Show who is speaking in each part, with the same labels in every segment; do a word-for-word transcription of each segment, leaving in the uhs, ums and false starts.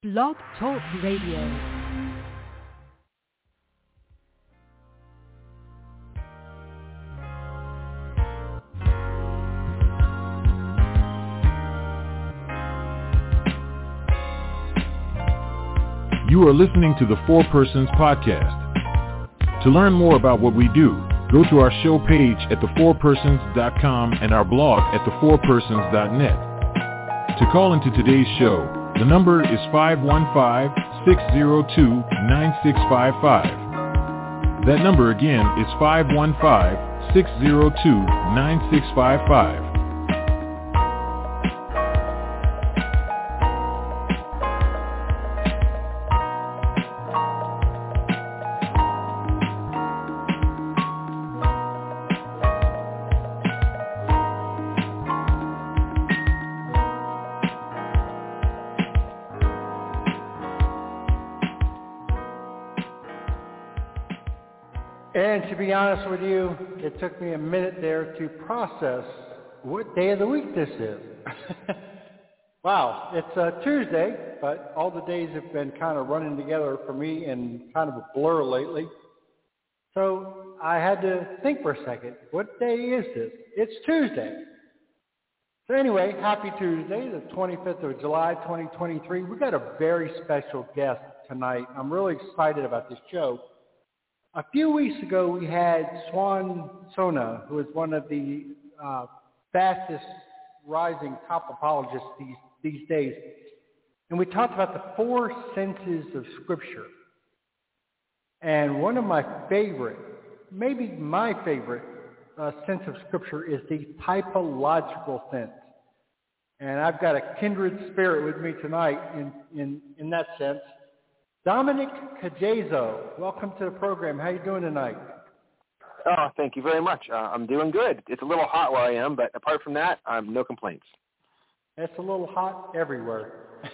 Speaker 1: Blog Talk Radio.
Speaker 2: You are listening to the Four Persons Podcast. To learn more about what we do, go to our show page at the four persons dot com and our blog at the four persons dot net. To call into today's show, the number is five one five, six zero two, nine six five five. That number again is five one five, six zero two, nine six five five.
Speaker 3: And to be honest with you, it took me a minute there to process what day of the week this is. Wow, it's a Tuesday, but all the days have been kind of running together for me in kind of a blur lately. So I had to think for a second, what day is this? It's Tuesday. So anyway, happy Tuesday, the twenty-fifth of July, twenty twenty-three. We've got a very special guest tonight. I'm really excited about this show. A few weeks ago, we had Swan Sona, who is one of the uh, fastest rising top apologists these, these days. And we talked about the four senses of Scripture. And one of my favorite, maybe my favorite uh, sense of Scripture is the typological sense. And I've got a kindred spirit with me tonight in, in, in that sense. Dominic Cajezo, welcome to the program. How are you doing tonight?
Speaker 4: Oh, thank you very much. Uh, I'm doing good. It's a little hot where I am, but apart from that, um, no complaints.
Speaker 3: It's a little hot everywhere.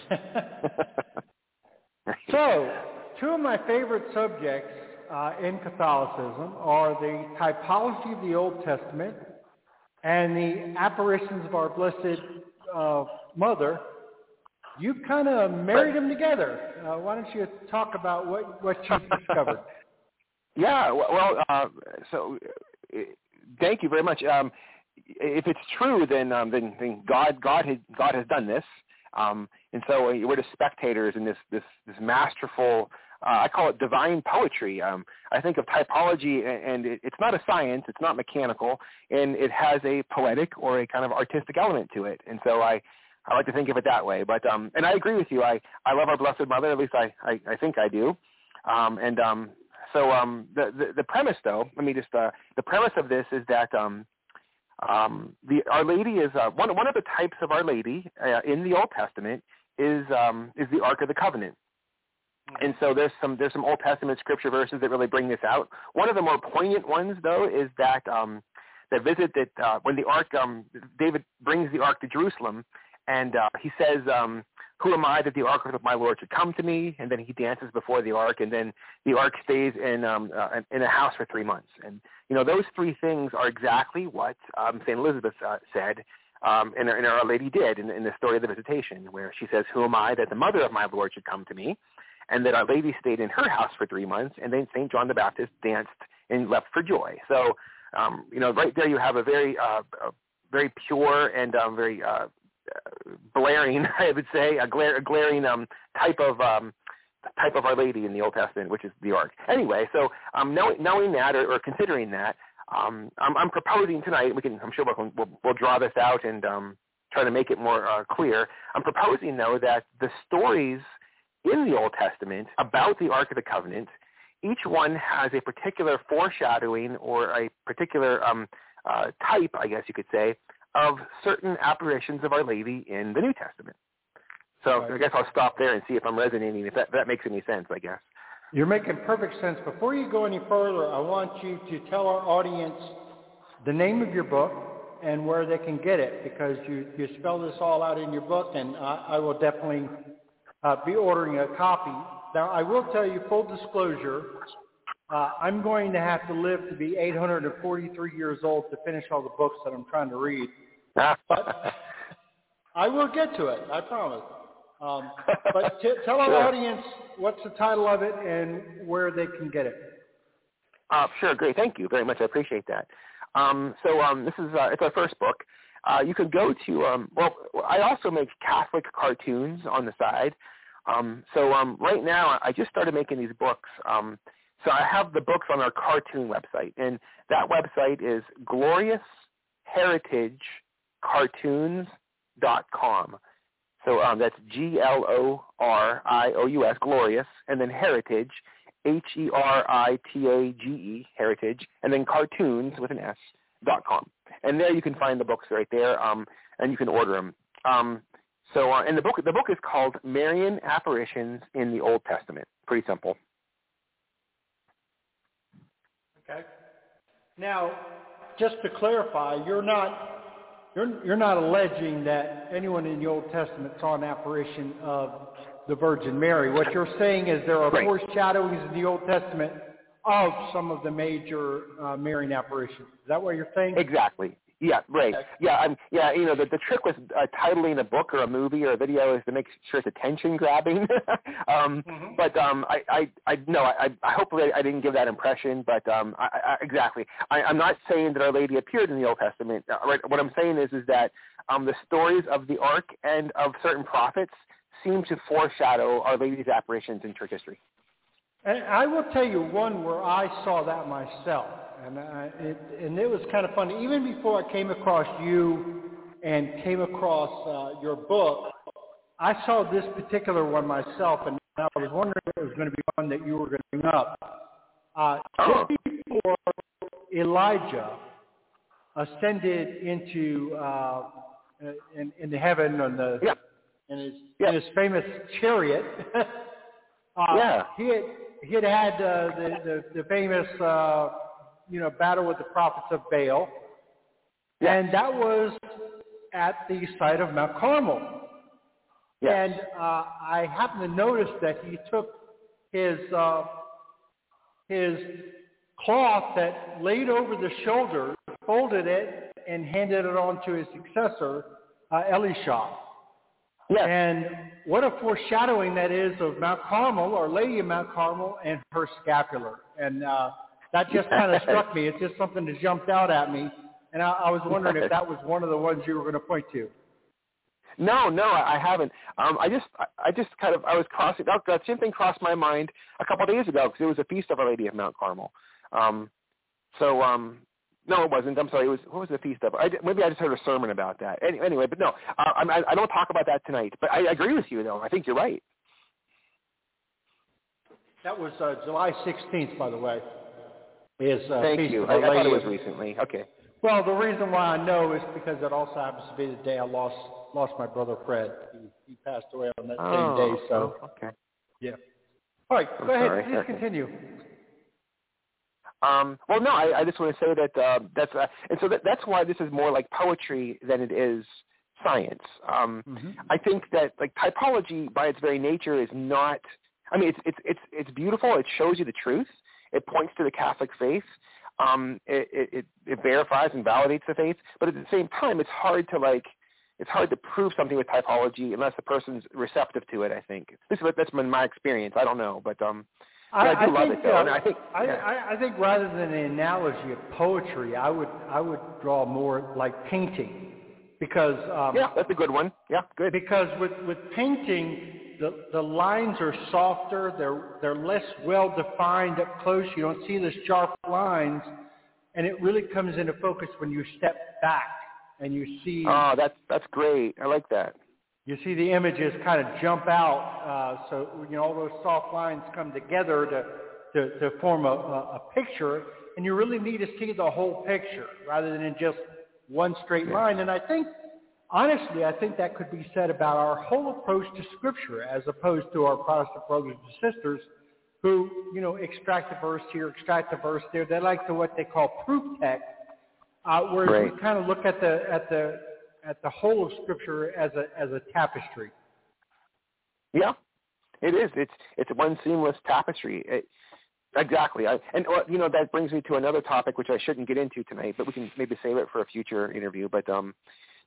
Speaker 3: So, two of my favorite subjects uh, in Catholicism are the typology of the Old Testament and the apparitions of our Blessed uh, Mother. You kind of married them together. Uh, why don't you talk about what, what you've discovered?
Speaker 4: Yeah, well, uh, so uh, thank you very much. Um, if it's true, then um, then, then God God has God has done this, um, and so we're the spectators in this this this masterful. Uh, I call it divine poetry. Um, I think of typology, and, and it, it's not a science. It's not mechanical, and it has a poetic or a kind of artistic element to it. And so I. I like to think of it that way, but um, and I agree with you. I, I love our Blessed Mother. At least I, I, I think I do. Um, and um, so um, the, the the premise, though, let me just uh, the premise of this is that um, um, the Our Lady is uh, one one of the types of Our Lady uh, in the Old Testament is um, is the Ark of the Covenant. And so there's some there's some Old Testament scripture verses that really bring this out. One of the more poignant ones, though, is that um, the visit that uh, when the Ark um, David brings the Ark to Jerusalem. And uh, he says, um, who am I that the ark of my Lord should come to me? And then he dances before the ark, and then the ark stays in um, uh, in a house for three months. And, you know, those three things are exactly what um, Saint Elizabeth uh, said um, and, and Our Lady did in, in the story of the Visitation, where she says, who am I that the mother of my Lord should come to me? And that Our Lady stayed in her house for three months, and then Saint John the Baptist danced and leapt for joy. So, um, you know, right there you have a very, uh, a very pure and um, very uh, Uh, blaring, I would say, a, glare, a glaring um, type of um, type of Our Lady in the Old Testament, which is the Ark. Anyway, so um, knowing, knowing that or, or considering that, um, I'm, I'm proposing tonight. We can, I'm sure we'll, we'll, we'll draw this out and um, try to make it more uh, clear. I'm proposing, though, that the stories in the Old Testament about the Ark of the Covenant, each one has a particular foreshadowing or a particular um, uh, type, I guess you could say, of certain apparitions of Our Lady in the New Testament. So right. I guess I'll stop there and see if I'm resonating, if that, if that makes any sense, I guess.
Speaker 3: You're making perfect sense. Before you go any further, I want you to tell our audience the name of your book and where they can get it, because you, you spell this all out in your book, and I, I will definitely uh, be ordering a copy. Now, I will tell you, full disclosure, uh, I'm going to have to live to be eight hundred forty-three years old to finish all the books that I'm trying to read. But I will get to it, I promise. Um, but t- tell our
Speaker 4: Sure.
Speaker 3: audience what's the title of it and where they can get it.
Speaker 4: Uh, sure, great. Thank you very much. I appreciate that. Um, so um, this is uh, it's our first book. Uh, you can go to, um, well, I also make Catholic cartoons on the side. Um, so um, right now I just started making these books. Um, so I have the books on our cartoon website, and that website is glorious heritage cartoons dot com. So um, that's G L O R I O U S, glorious, and then heritage, H E R I T A G E, heritage, and then cartoons with an S, dot com. And there you can find the books right there, um, and you can order them. Um, so, uh, and the book, the book is called Marian Apparitions in the Old Testament. Pretty simple.
Speaker 3: Okay. Now, just to clarify, you're not you're you're not alleging that anyone in the Old Testament saw an apparition of the Virgin Mary. What you're saying is there are
Speaker 4: Right.
Speaker 3: foreshadowings in the Old Testament of some of the major uh, Marian apparitions. Is that what you're saying?
Speaker 4: Exactly. Yeah, right. Yeah, I'm, yeah. You know, the, the trick with uh, titling a book or a movie or a video is to make sure it's attention grabbing. um,
Speaker 3: Mm-hmm.
Speaker 4: But um, I, I, I, no, I, I hopefully I didn't give that impression. But um, I, I, exactly, I, I'm not saying that Our Lady appeared in the Old Testament. Uh, right, what I'm saying is, is that um, the stories of the Ark and of certain prophets seem to foreshadow Our Lady's apparitions in church history.
Speaker 3: And I will tell you one where I saw that myself, and I, it, and it was kind of funny. Even before I came across you and came across uh, your book, I saw this particular one myself, and I was wondering if it was going to be one that you were going to bring up. Uh,
Speaker 4: Oh.
Speaker 3: Just before Elijah ascended into uh, in, in the heaven on the
Speaker 4: Yeah.
Speaker 3: in his
Speaker 4: Yeah.
Speaker 3: in his famous chariot. uh,
Speaker 4: Yeah.
Speaker 3: He had he had had uh, the, the the famous uh, you know battle with the prophets of Baal,
Speaker 4: Yeah.
Speaker 3: and that was at the site of Mount Carmel.
Speaker 4: Yes.
Speaker 3: And uh, I happened to notice that he took his uh, his cloth that laid over the shoulder, folded it, and handed it on to his successor, uh, Elisha.
Speaker 4: Yes.
Speaker 3: And what a foreshadowing that is of Mount Carmel, Our Lady of Mount Carmel, and her scapular. And uh, that just kind of struck me. It's just something that jumped out at me. And I, I was wondering if that was one of the ones you were going to point to.
Speaker 4: No, no, I haven't. Um, I just, I, I just kind of, I was crossing. That, that same thing crossed my mind a couple of days ago because it was a feast of Our Lady of Mount Carmel. Um, so, um, no, it wasn't. I'm sorry. It was what was the feast of? I, maybe I just heard a sermon about that. Any, anyway, but no, uh, I, I don't talk about that tonight. But I agree with you, though. I think you're right.
Speaker 3: That was uh, July sixteenth, by the way. Is uh,
Speaker 4: Thank
Speaker 3: feast
Speaker 4: you.
Speaker 3: of
Speaker 4: I,
Speaker 3: Our
Speaker 4: I thought
Speaker 3: Lady
Speaker 4: it was
Speaker 3: of-
Speaker 4: recently. Okay.
Speaker 3: Well, the reason why I know is because it also happens to be the day I lost lost my brother Fred. He, he passed away on that
Speaker 4: Oh,
Speaker 3: same day. So,
Speaker 4: oh, okay.
Speaker 3: yeah. All right,
Speaker 4: I'm
Speaker 3: go ahead.
Speaker 4: sorry.
Speaker 3: Please
Speaker 4: Okay.
Speaker 3: continue.
Speaker 4: Um, well, no, I, I just want to say that uh, that's uh, and so that, that's why this is more like poetry than it is science. Um,
Speaker 3: Mm-hmm.
Speaker 4: I think that like typology by its very nature is not. I mean, it's it's it's it's beautiful. It shows you the truth. It points to the Catholic faith. Um, it, it it verifies and validates the faith. But at the same time, it's hard to like. It's hard to prove something with typology unless the person's receptive to it. I think this is that's been my experience. I don't know, but um.
Speaker 3: I,
Speaker 4: But I do
Speaker 3: I
Speaker 4: love
Speaker 3: think,
Speaker 4: it, though.
Speaker 3: uh,
Speaker 4: And I think,
Speaker 3: I,
Speaker 4: yeah.
Speaker 3: I, I think rather than an analogy of poetry, I would I would draw more like painting, because um,
Speaker 4: Yeah, that's a good one. Yeah, good.
Speaker 3: because with, with painting, the the lines are softer, they're they're less well defined up close. You don't see the sharp lines, and it really comes into focus when you step back and you see
Speaker 4: Oh, that's that's great. I like that.
Speaker 3: you see the images kind of jump out. Uh, so you know all those soft lines come together to to, to form a, a, a picture, and you really need to see the whole picture rather than in just one straight
Speaker 4: Yeah.
Speaker 3: line. And I think, honestly, I think that could be said about our whole approach to Scripture, as opposed to our Protestant brothers and sisters who, you know, extract a verse here, extract a verse there. They like to what they call proof text, uh, whereas
Speaker 4: Right.
Speaker 3: we kind of look at the at the at the whole of Scripture as a as a tapestry.
Speaker 4: Yeah, it is. It's it's one seamless tapestry. It, exactly. I, and well, you know that brings me to another topic which I shouldn't get into tonight, but we can maybe save it for a future interview. But um,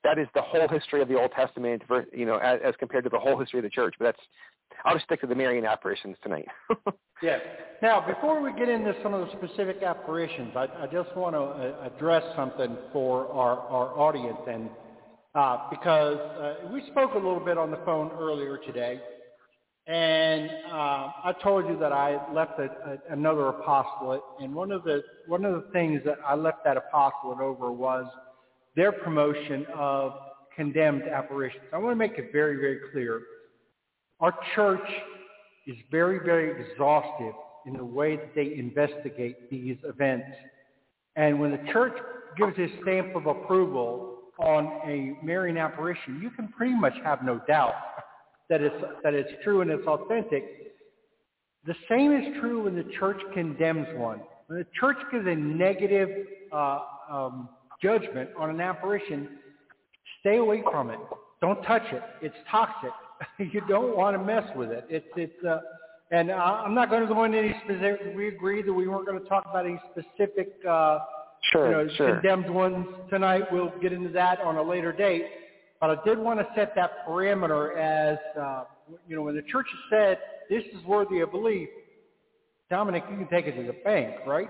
Speaker 4: that is the whole history of the Old Testament, you know, as, as compared to the whole history of the church. But that's, I'll just stick to the Marian apparitions tonight.
Speaker 3: Yes. Now, before we get into some of the specific apparitions, I, I just want to uh, address something for our, our audience, and uh, because uh, we spoke a little bit on the phone earlier today, and uh, I told you that I left a, a, another apostolate, and one of the one of the things that I left that apostolate over was their promotion of condemned apparitions. I want to make it very, very clear. Our church is very, very exhaustive in the way that they investigate these events. And when the church gives a stamp of approval on a Marian apparition, you can pretty much have no doubt that it's, that it's true and it's authentic. The same is true when the church condemns one. When the church gives a negative uh, um, judgment on an apparition, stay away from it. Don't touch it. It's toxic. You don't want to mess with it. It's it's uh, and uh, I'm not going to go into any specific. We agreed that we weren't going to talk about any specific uh,
Speaker 4: sure,
Speaker 3: you know,
Speaker 4: sure.
Speaker 3: condemned ones tonight. We'll get into that on a later date. But I did want to set that parameter as uh, you know, when the church has said this is worthy of belief. Dominic, you can take it to the bank, right?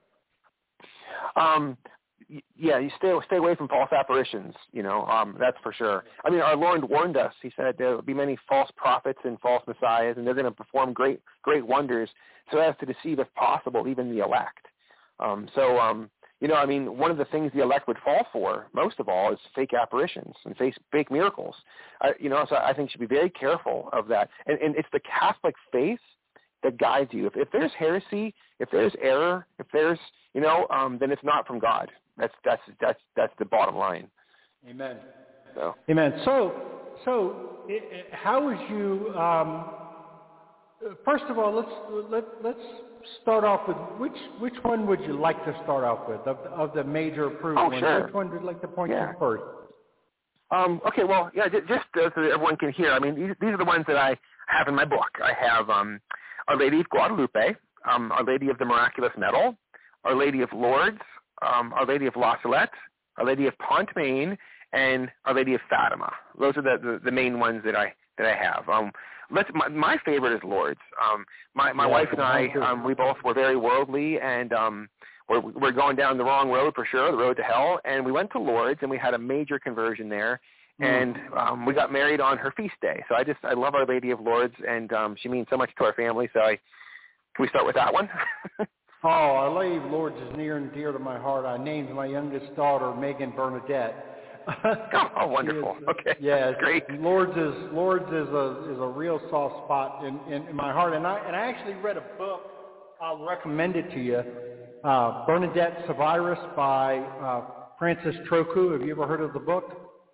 Speaker 4: Um. Yeah, you stay stay away from false apparitions, you know, um, that's for sure. I mean, our Lord warned us. He said there will be many false prophets and false messiahs, and they're going to perform great great wonders so as to deceive, if possible, even the elect. Um, so, um, you know, I mean, one of the things the elect would fall for, most of all, is fake apparitions and fake, fake miracles. Uh, you know, so I think you should be very careful of that. And, and it's the Catholic faith that guides you. If, if there's heresy, if there's error, if there's, you know, um, then it's not from God. That's that's that's that's the bottom line.
Speaker 3: Amen.
Speaker 4: So.
Speaker 3: Amen. So, so it, it, how would you? Um, first of all, let's let let's start off with which which one would you like to start off with of the, of the major approved
Speaker 4: oh,
Speaker 3: ones?
Speaker 4: Sure.
Speaker 3: Which one would you like to point
Speaker 4: yeah.
Speaker 3: to first?
Speaker 4: Um, okay. Well, yeah. Just, just uh, so that everyone can hear. I mean, these, these are the ones that I have in my book. I have um, Our Lady of Guadalupe, um, Our Lady of the Miraculous Medal, Our Lady of Lourdes, Um, Our Lady of La Salette, Our Lady of Pont-Maine, and Our Lady of Fatima. Those are the, the, the main ones that I that I have. Um, let's, my, my favorite is Lourdes. Um, my my yeah, wife and I, um, we both were very worldly, and um, we're, we're going down the wrong road for sure, the road to hell. And we went to Lourdes, and we had a major conversion there. And um, we got married on her feast day. So I just I love Our Lady of Lourdes, and um, she means so much to our family. So I, can we start with that one?
Speaker 3: Oh, Our Lady of Lourdes is near and dear to my heart. I named my youngest daughter Megan Bernadette.
Speaker 4: oh, oh, wonderful.
Speaker 3: Is,
Speaker 4: okay.
Speaker 3: Yeah,
Speaker 4: great.
Speaker 3: Lourdes is Lourdes is a is a real soft spot in, in, in my heart. And I and I actually read a book. I'll recommend it to you. Uh, Bernadette Severus by uh, Francis Troku. Have you ever heard of the book?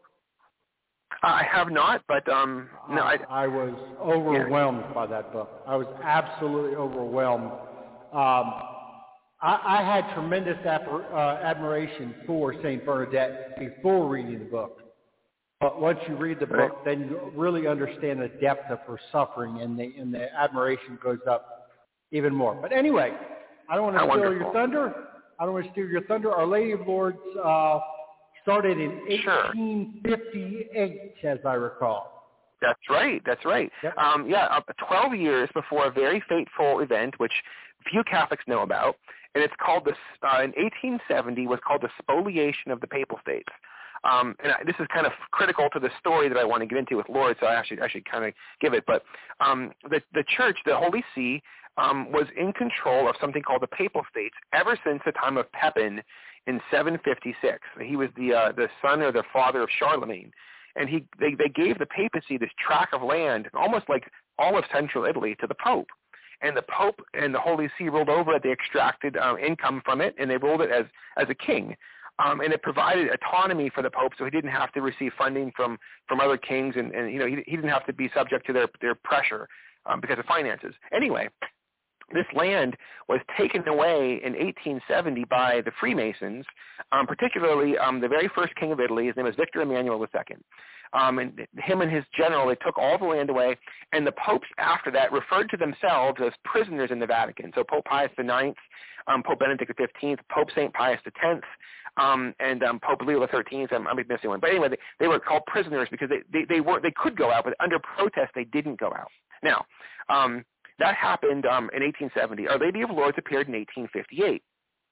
Speaker 4: I have not, but um, no, I,
Speaker 3: I, I was overwhelmed yeah. by that book. I was absolutely overwhelmed. Um, I, I had tremendous admir- uh, admiration for Saint Bernadette before reading the book. But once you read the book, right. then you really understand the depth of her suffering, and the, and the admiration goes up even more. But anyway, I don't want to
Speaker 4: How
Speaker 3: steal
Speaker 4: wonderful.
Speaker 3: your thunder. I don't want to steal your thunder. Our Lady of Lourdes uh, started in eighteen fifty-eight, sure. as I recall.
Speaker 4: That's right. That's right.
Speaker 3: Yep.
Speaker 4: Um, yeah, uh, twelve years before a very fateful event, which few Catholics know about, and it's called the uh, in eighteen seventy was called the spoliation of the Papal States. Um, and I, this is kind of critical to the story that I want to get into with Lourdes, so I actually I should kind of give it. But um, the the Church, the Holy See, um, was in control of something called the Papal States ever since the time of Pepin in seven fifty-six. He was the uh, the son or the father of Charlemagne. And he they, they gave the papacy this tract of land, almost like all of central Italy, to the Pope. And the Pope and the Holy See ruled over it. They extracted um, income from it, and they ruled it as, as a king. Um, and it provided autonomy for the Pope, so he didn't have to receive funding from, from other kings, and, and you know he, he didn't have to be subject to their, their pressure um, because of finances. Anyway, this land was taken away in eighteen seventy by the Freemasons, um, particularly um, the very first king of Italy. His name was Victor Emmanuel the Second. Um, and him and his general, they took all the land away, and the popes after that referred to themselves as prisoners in the Vatican. So Pope Pius the Ninth, um, Pope Benedict the Fifteenth, Pope Saint Pius the Tenth, um, and um, Pope Leo the thirteenth. I'm, I'm missing one, but anyway, they, they were called prisoners because they they they were they could go out, but under protest they didn't go out. Now, um, that happened um, in eighteen seventy. Our Lady of Lourdes appeared in eighteen fifty-eight.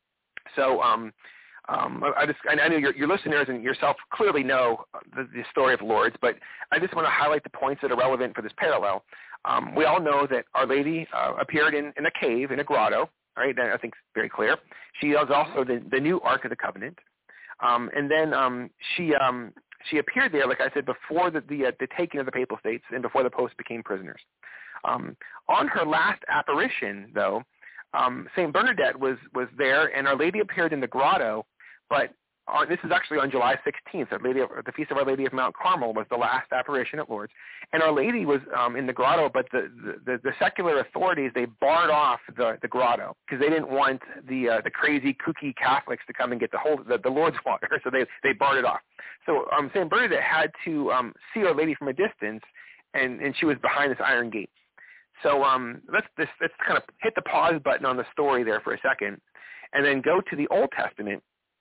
Speaker 4: So. Um, Um, I just, I know your, your listeners and yourself clearly know the, the story of Lourdes, but I just want to highlight the points that are relevant for this parallel. Um, we all know that Our Lady uh, appeared in, in a cave, in a grotto, right? That I think is very clear. She is also the, the new Ark of the Covenant. Um, and then um, she um, she appeared there, like I said, before the, the, uh, the taking of the Papal States and before the popes became prisoners. Um, on her last apparition, though, um, Saint Bernadette was, was there, and Our Lady appeared in the grotto. But uh, this is actually on July sixteenth. Our Lady of, the Feast of Our Lady of Mount Carmel was the last apparition at Lourdes. And Our Lady was um, in the grotto, but the, the, the secular authorities, they barred off the, the grotto because they didn't want the uh, the crazy, kooky Catholics to come and get the whole the, the Lourdes water, so they, they barred it off. So um, Saint Bernadette had to um, see Our Lady from a distance, and, and she was behind this iron gate. So um, let's, let's, let's kind of hit the pause button on the story there for a second, and then go to the Old Testament.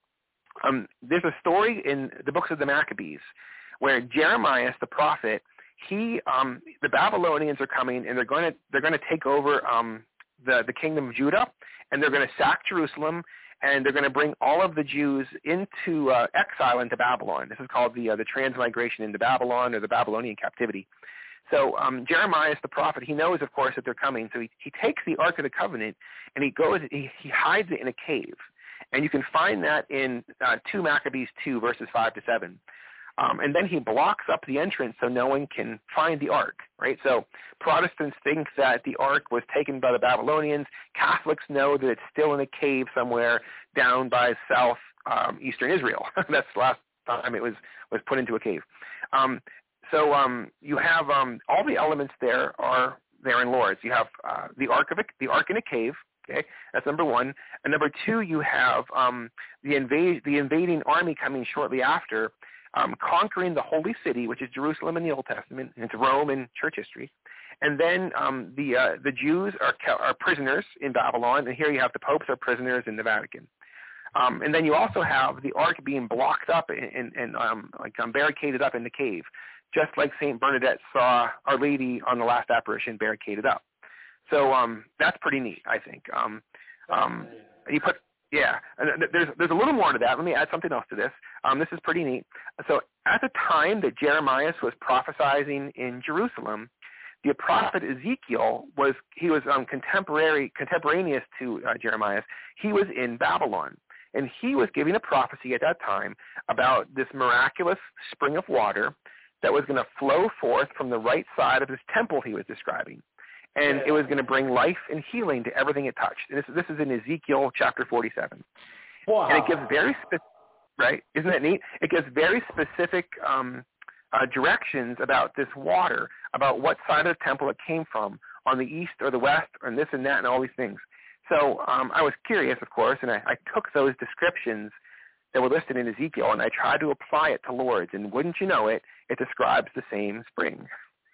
Speaker 4: Um, there's a story in the books of the Maccabees where Jeremiah, the prophet, he, um, the Babylonians are coming and they're going to they're going to take over um, the the kingdom of Judah, and they're going to sack Jerusalem, and they're going to bring all of the Jews into uh, exile into Babylon. This is called the uh, the transmigration into Babylon, or the Babylonian captivity. So um, Jeremiah, the prophet, he knows, of course, that they're coming. So he, he takes the Ark of the Covenant and he goes, he, he hides it in a cave. And you can find that in uh, two Maccabees two, verses five to seven. Um, and then he blocks up the entrance so no one can find the Ark, right? So Protestants think that the Ark was taken by the Babylonians. Catholics know that it's still in a cave somewhere down by south um, eastern Israel. That's the last time it was, was put into a cave. Um, so um, you have um, all the elements there are there in Lourdes. You have uh, the Ark of a, the Ark in a cave. Okay, that's number one. And number two, you have um, the invade the invading army coming shortly after, um, conquering the Holy City, which is Jerusalem in the Old Testament. It's Rome in church history. And then um, the uh, the Jews are are prisoners in Babylon, and here you have the popes are prisoners in the Vatican. Um, and then you also have the Ark being blocked up and, and um, like um, barricaded up in the cave, just like Saint Bernadette saw Our Lady on the last apparition barricaded up. So um, that's pretty neat, I think. Um, um, you put, yeah, and there's there's a little more to that. Let me add something else to this. Um, this is pretty neat. So at the time that Jeremiah was prophesying in Jerusalem, the prophet Ezekiel was he was um, contemporary contemporaneous to uh, Jeremiah. He was in Babylon, and he was giving a prophecy at that time about this miraculous spring of water that was going to flow forth from the right side of this temple he was describing. And it was going to bring life and healing to everything it touched. And this, this is in Ezekiel chapter forty-seven.
Speaker 3: Wow.
Speaker 4: And it gives very specific, right? Isn't that neat? It gives very specific um, uh, directions about this water, about what side of the temple it came from, on the east or the west, and this and that and all these things. So um, I was curious, of course, and I, I took those descriptions that were listed in Ezekiel, and I tried to apply it to Lourdes. And wouldn't you know it, it describes the same spring.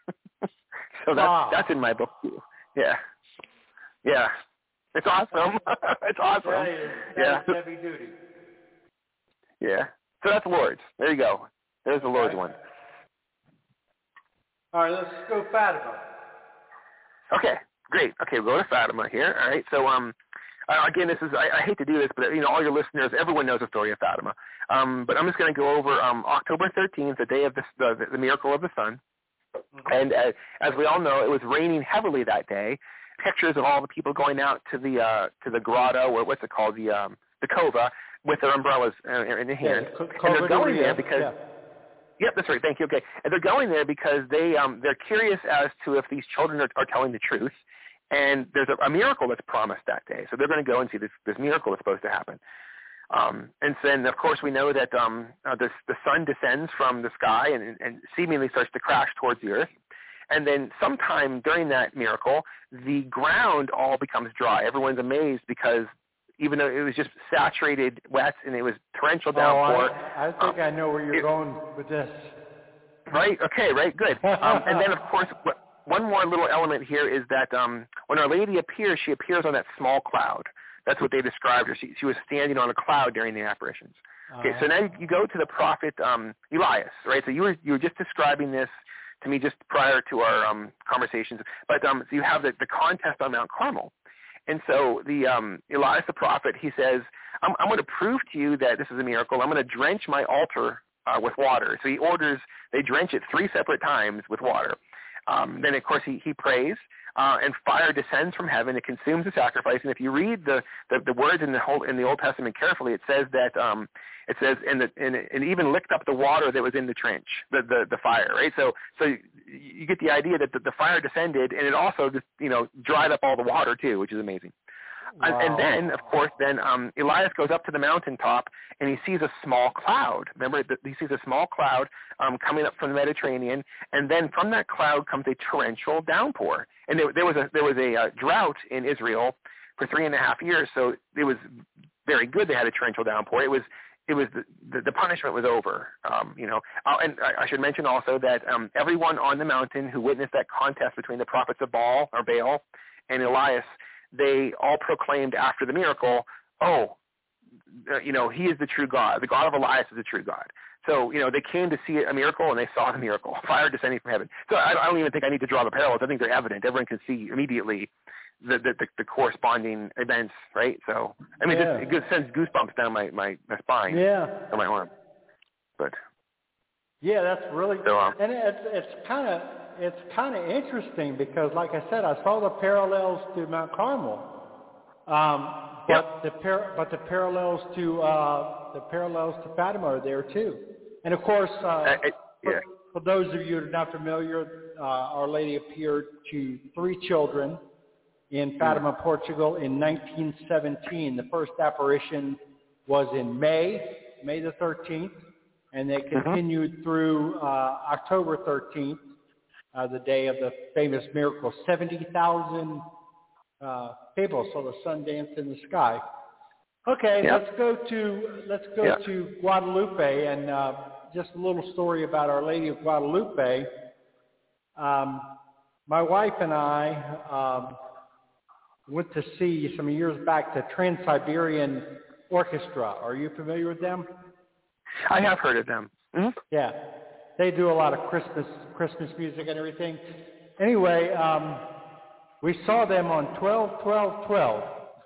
Speaker 4: So that's, wow. that's in my book too. Yeah. Yeah. It's awesome. It's awesome.
Speaker 3: That is, that
Speaker 4: yeah.
Speaker 3: is heavy duty.
Speaker 4: Yeah. So that's Lourdes. There you go. There's the Lourdes one.
Speaker 3: All right, let's go Fatima.
Speaker 4: Okay, great. Okay, we'll go to Fatima here. All right. So um, uh, again, this is I, I hate to do this, but you know, all your listeners, everyone knows the story of Fatima. Um, but I'm just going to go over um, October thirteenth, the day of the, the, the miracle of the sun. And uh, as we all know, it was raining heavily that day. Pictures of all the people going out to the uh, to the grotto, or what's it called, the um, the cova, with their umbrellas uh, in their hand.
Speaker 3: Yeah,
Speaker 4: and they're going there because.
Speaker 3: Yeah.
Speaker 4: Yep, that's right. Thank you. Okay, and they're going there because they um, they're curious as to if these children are, are telling the truth, and there's a, a miracle that's promised that day. So they're going to go and see this this miracle that's supposed to happen. Um, and then, of course, we know that um, uh, the, the sun descends from the sky and, and seemingly starts to crash towards the earth. And then sometime during that miracle, the ground all becomes dry. Everyone's amazed because even though it was just saturated wet and it was torrential downpour.
Speaker 3: Oh, I, I think um, I know where you're it, going with this.
Speaker 4: Right? Okay, right, good. Um, and then, of course, one more little element here is that um, when Our Lady appears, she appears on that small cloud. That's what they described her. She, she was standing on a cloud during the apparitions. Okay, uh-huh. So now you go to the prophet um, Elias, right? So you were you were just describing this to me just prior to our um, conversations. But um, so you have the, the contest on Mount Carmel. And so the um, Elias the prophet, he says, I'm, I'm going to prove to you that this is a miracle. I'm going to drench my altar uh, with water. So he orders, they drench it three separate times with water. Um, then, of course, he, he prays, uh, and fire descends from heaven. It consumes the sacrifice. And if you read the, the, the words in the whole, in the Old Testament carefully, it says that um, it says, and, the, and it and even licked up the water that was in the trench, the, the, the fire, right? So so you get the idea that the, the fire descended, and it also just, you know, dried up all the water too, which is amazing. Wow. And, and then, of course, then um, Elias goes up to the mountaintop, and he sees a small cloud. Remember, he sees a small cloud um, coming up from the Mediterranean, and then from that cloud comes a torrential downpour. And there, there was a there was a uh, drought in Israel for three and a half years, so it was very good they had a torrential downpour. It was it was the, the, the punishment was over. Um, you know, uh, and I, I should mention also that um, everyone on the mountain who witnessed that contest between the prophets of Baal or Baal and Elias, they all proclaimed after the miracle, oh, uh, you know, he is the true God. The God of Elias is the true God. So, you know, they came to see a miracle, and they saw the miracle, fire descending from heaven. So I, I don't even think I need to draw the parallels. I think they're evident. Everyone can see immediately the the, the, the corresponding events, right? So, I mean, yeah. Just, it sends goosebumps down my, my, my spine
Speaker 3: yeah.
Speaker 4: or my arm. But
Speaker 3: yeah, that's really
Speaker 4: so, um,
Speaker 3: and it's it's kind of it's kind of interesting because, like I said, I saw the parallels to Mount Carmel, um, but yep. the par- but the parallels to uh, the parallels to Fatima are there too. And of course, uh,
Speaker 4: I, I, yeah.
Speaker 3: for, for those of you who are not familiar, uh, Our Lady appeared to three children in Fatima, mm. Portugal, in nineteen seventeen. The first apparition was in May, May the thirteenth, and they continued mm-hmm. through uh, October thirteenth. Uh, the day of the famous miracle. seventy thousand uh, people saw the sun dance in the sky. Okay, yep. let's go to let's go yep. to Guadalupe, and uh, just a little story about Our Lady of Guadalupe. Um, my wife and I um, went to see some years back the Trans-Siberian Orchestra. Are you familiar with them?
Speaker 4: I have heard of them. Mm-hmm.
Speaker 3: Yeah. They do a lot of Christmas Christmas music and everything. Anyway, um, we saw them on twelve twelve twelve,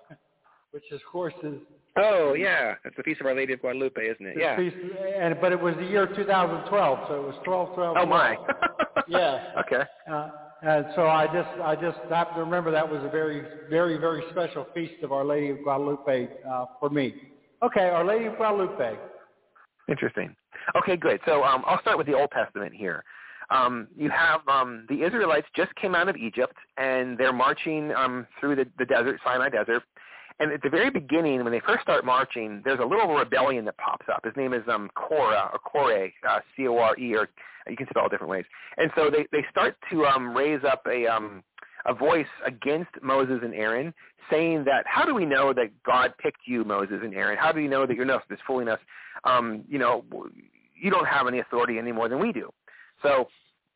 Speaker 3: which of course is...
Speaker 4: Oh, yeah. That's the Feast of Our Lady of Guadalupe, isn't it? Yeah.
Speaker 3: Feast, and, but it was the year two thousand twelve, so it was twelve twelve.
Speaker 4: Oh, my.
Speaker 3: Yeah.
Speaker 4: Okay.
Speaker 3: Uh, and so I just I just have to remember that was a very, very, very special Feast of Our Lady of Guadalupe uh, for me. Okay, Our Lady of Guadalupe.
Speaker 4: Interesting. Okay, good. So um, I'll start with the Old Testament here. Um, you have um, the Israelites just came out of Egypt, and they're marching um, through the, the desert, Sinai Desert. And at the very beginning, when they first start marching, there's a little rebellion that pops up. His name is um, Korah, or Kore, uh, C O R E, or you can spell it different ways. And so they, they start to um, raise up a um, a voice against Moses and Aaron, saying that, how do we know that God picked you, Moses and Aaron? How do we know that you're not just fooling us? Um, you know, you don't have any authority any more than we do. So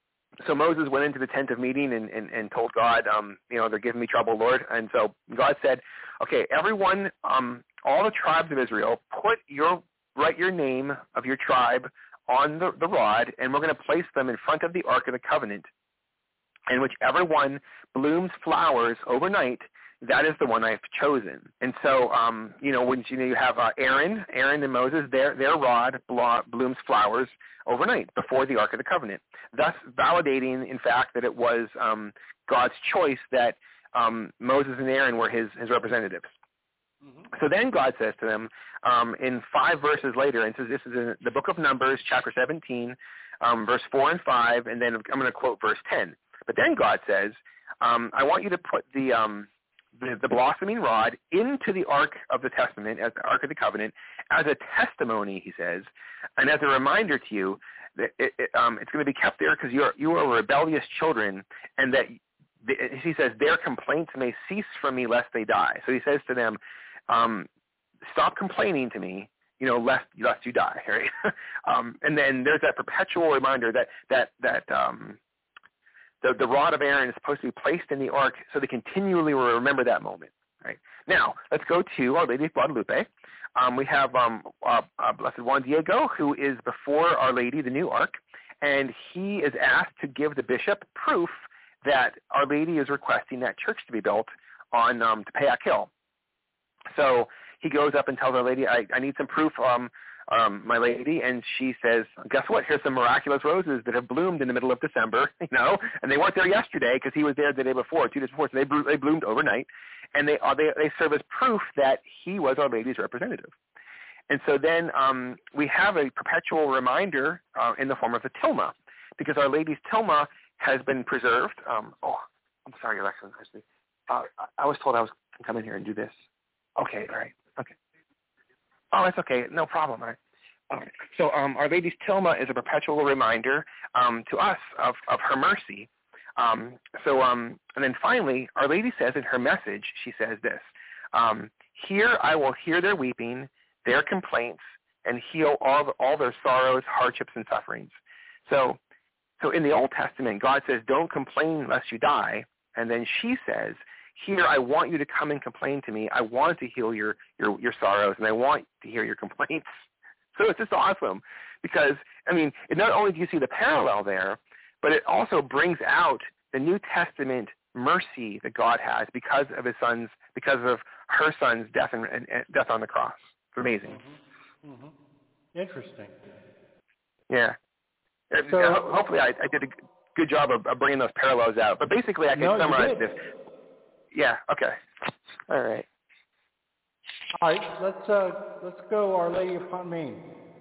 Speaker 4: so Moses went into the tent of meeting and, and, and told God, um, you know, they're giving me trouble, Lord. And so God said, okay, everyone, um, all the tribes of Israel, put your, write your name of your tribe on the, the rod, and we're going to place them in front of the Ark of the Covenant. And whichever one blooms flowers overnight, that is the one I've chosen. And so, um, you know, when you know you have uh, Aaron, Aaron and Moses, their their rod blo- blooms flowers overnight before the Ark of the Covenant, thus validating, in fact, that it was um, God's choice that um, Moses and Aaron were his his representatives. Mm-hmm. So then God says to them um, in five verses later, and says this is in the book of Numbers, chapter seventeen, um, verse four and five, and then I'm going to quote verse ten. But then God says, um, I want you to put the, um, the the blossoming rod into the Ark of the Testament, as the Ark of the Covenant, as a testimony, he says, and as a reminder to you that it, it, um, it's going to be kept there because you are, you are rebellious children, and that, the, he says, their complaints may cease from me lest they die. So he says to them, um, stop complaining to me, you know, lest, lest you die, right? um, and then there's that perpetual reminder that, that, that, um, The, the rod of Aaron is supposed to be placed in the ark so they continually will remember that moment. Right Now, let's go to Our Lady of Guadalupe. Um, we have um, uh, uh, Blessed Juan Diego, who is before Our Lady, the new ark, and he is asked to give the bishop proof that Our Lady is requesting that church to be built on um, Tepeyac Hill. So he goes up and tells Our Lady, I, I need some proof, um, um, my lady, and she says, guess what? Here's some miraculous roses that have bloomed in the middle of December, you know, and they weren't there yesterday because he was there the day before, two days before, so they, blo- they bloomed overnight, and they, uh, they they serve as proof that he was Our Lady's representative. And so then um, we have a perpetual reminder uh, in the form of a tilma, because Our Lady's tilma has been preserved. Um, oh, I'm sorry, Your Excellency. Uh, I was told I was can come in here and do this. Okay, all right, okay. Oh, that's okay, no problem. All right. All right. So um, Our Lady's tilma is a perpetual reminder um, to us of, of her mercy. Um, so, um, and then finally, Our Lady says in her message, she says this, um, here I will hear their weeping, their complaints, and heal all, the, all their sorrows, hardships, and sufferings. So, so in the Old Testament, God says, don't complain lest you die. And then she says, here, I want you to come and complain to me. I want to heal your, your, your sorrows, and I want to hear your complaints. So it's just awesome because, I mean, it not only do you see the parallel there, but it also brings out the New Testament mercy that God has because of his son's, because of her son's death and, and, and death on the cross. It's amazing.
Speaker 3: Mm-hmm. Mm-hmm. Interesting.
Speaker 4: Yeah. So, uh, hopefully I, I did a good job of, of bringing those parallels out. But basically I can
Speaker 3: no,
Speaker 4: summarize this. Yeah, okay. All right.
Speaker 3: All right, let's uh, let's go Our Lady of Pont Maine.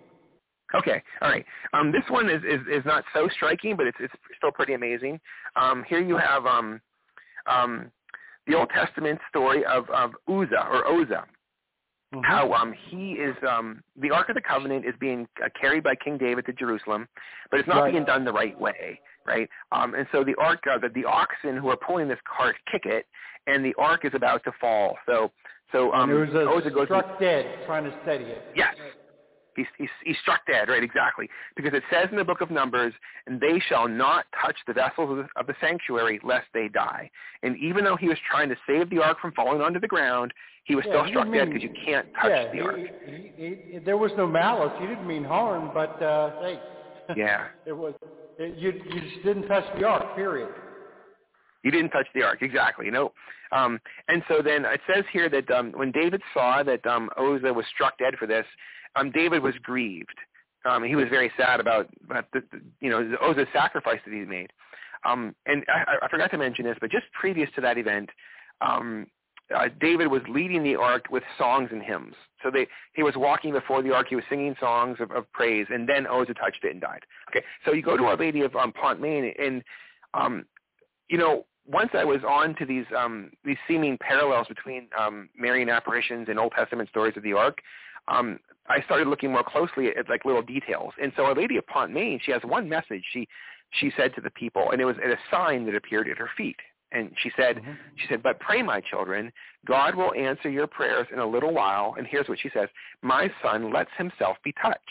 Speaker 4: Okay, all right. Um, this one is, is, is not so striking, but it's it's still pretty amazing. Um, here you have um, um, the Old Testament story of, of Uzzah or Oza. Mm-hmm. How um, he is um, the Ark of the Covenant is being uh, carried by King David to Jerusalem, but it's not right. being done the right way, right? Um, and so the Ark, uh, the, the oxen who are pulling this cart kick it, and the Ark is about to fall. So so um,
Speaker 3: and there was a
Speaker 4: Uzzah goes
Speaker 3: struck to, dead trying to steady it.
Speaker 4: Yes. He's, he's, he's struck dead, right, exactly. Because it says in the book of Numbers, and they shall not touch the vessels of the, of the sanctuary lest they die. And even though he was trying to save the ark from falling onto the ground, he was yeah, still struck dead because you can't touch
Speaker 3: yeah,
Speaker 4: the
Speaker 3: he,
Speaker 4: ark.
Speaker 3: He, he, he, there was no malice. You didn't mean harm, but uh, hey,
Speaker 4: yeah,
Speaker 3: it was it, you. You just didn't touch the ark. Period.
Speaker 4: You didn't touch the ark, exactly. You know, um, and so then it says here that um, when David saw that um, Uzzah was struck dead for this, um, David was grieved. Um, he was very sad about, about the, the, you know, Uzzah's sacrifice that he made. Um, and I, I forgot to mention this, but just previous to that event, um, uh, David was leading the ark with songs and hymns. So they, he was walking before the ark, he was singing songs of, of praise, and then Uzzah touched it and died. Okay, so you go to Our Lady of um, Pont Maine, and um, you know, once I was on to these um, these seeming parallels between um, Marian apparitions and Old Testament stories of the Ark, um, I started looking more closely at, at like little details. And so Our Lady of Pont Maine, she has one message she she said to the people, and it was a sign that appeared at her feet. And she said, mm-hmm. she said, but pray, my children, God will answer your prayers in a little while. And here's what she says: my son lets himself be touched.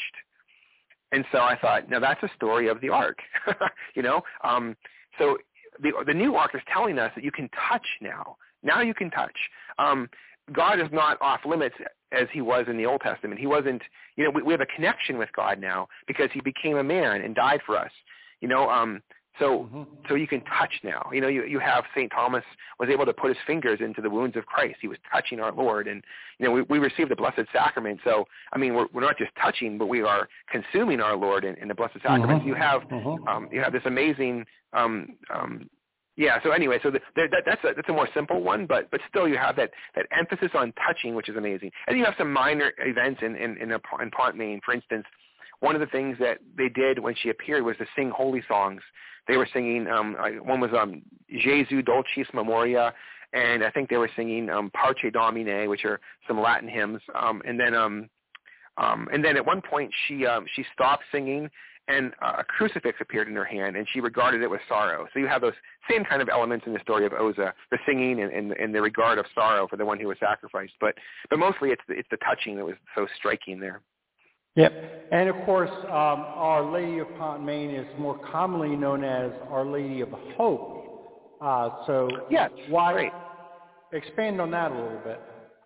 Speaker 4: And so I thought, now that's a story of the Ark, you know. Um, so The, the new ark is telling us that you can touch now. Now you can touch. Um, God is not off limits as he was in the Old Testament. He wasn't, you know, we, we have a connection with God now because he became a man and died for us. You know, um, so mm-hmm. so you can touch now. You know, you, you have Saint Thomas was able to put his fingers into the wounds of Christ. He was touching our Lord. And, you know, we, we received the Blessed Sacrament. So, I mean, we're, we're not just touching, but we are consuming our Lord in, in the Blessed Sacrament. Mm-hmm. You have mm-hmm. um, you have this amazing um, um, Yeah. So anyway, so the, the, that, that's a that's a more simple one, but but still you have that, that emphasis on touching, which is amazing. And you have some minor events in in in, a, in Pont Maine. For instance, one of the things that they did when she appeared was to sing holy songs. They were singing. Um, one was um, Jesu Dulcis Memoria, and I think they were singing um, Parce Domine, which are some Latin hymns. Um, and then um, um, and then at one point she um, she stopped singing, and a crucifix appeared in her hand, and she regarded it with sorrow. So you have those same kind of elements in the story of Uzzah, the singing and, and, and the regard of sorrow for the one who was sacrificed. But but mostly it's the, it's the touching that was so striking there.
Speaker 3: Yep. And, of course, um, Our Lady of Pont Maine is more commonly known as Our Lady of Hope. Uh, so
Speaker 4: yes,
Speaker 3: why
Speaker 4: great.
Speaker 3: expand on that a little bit?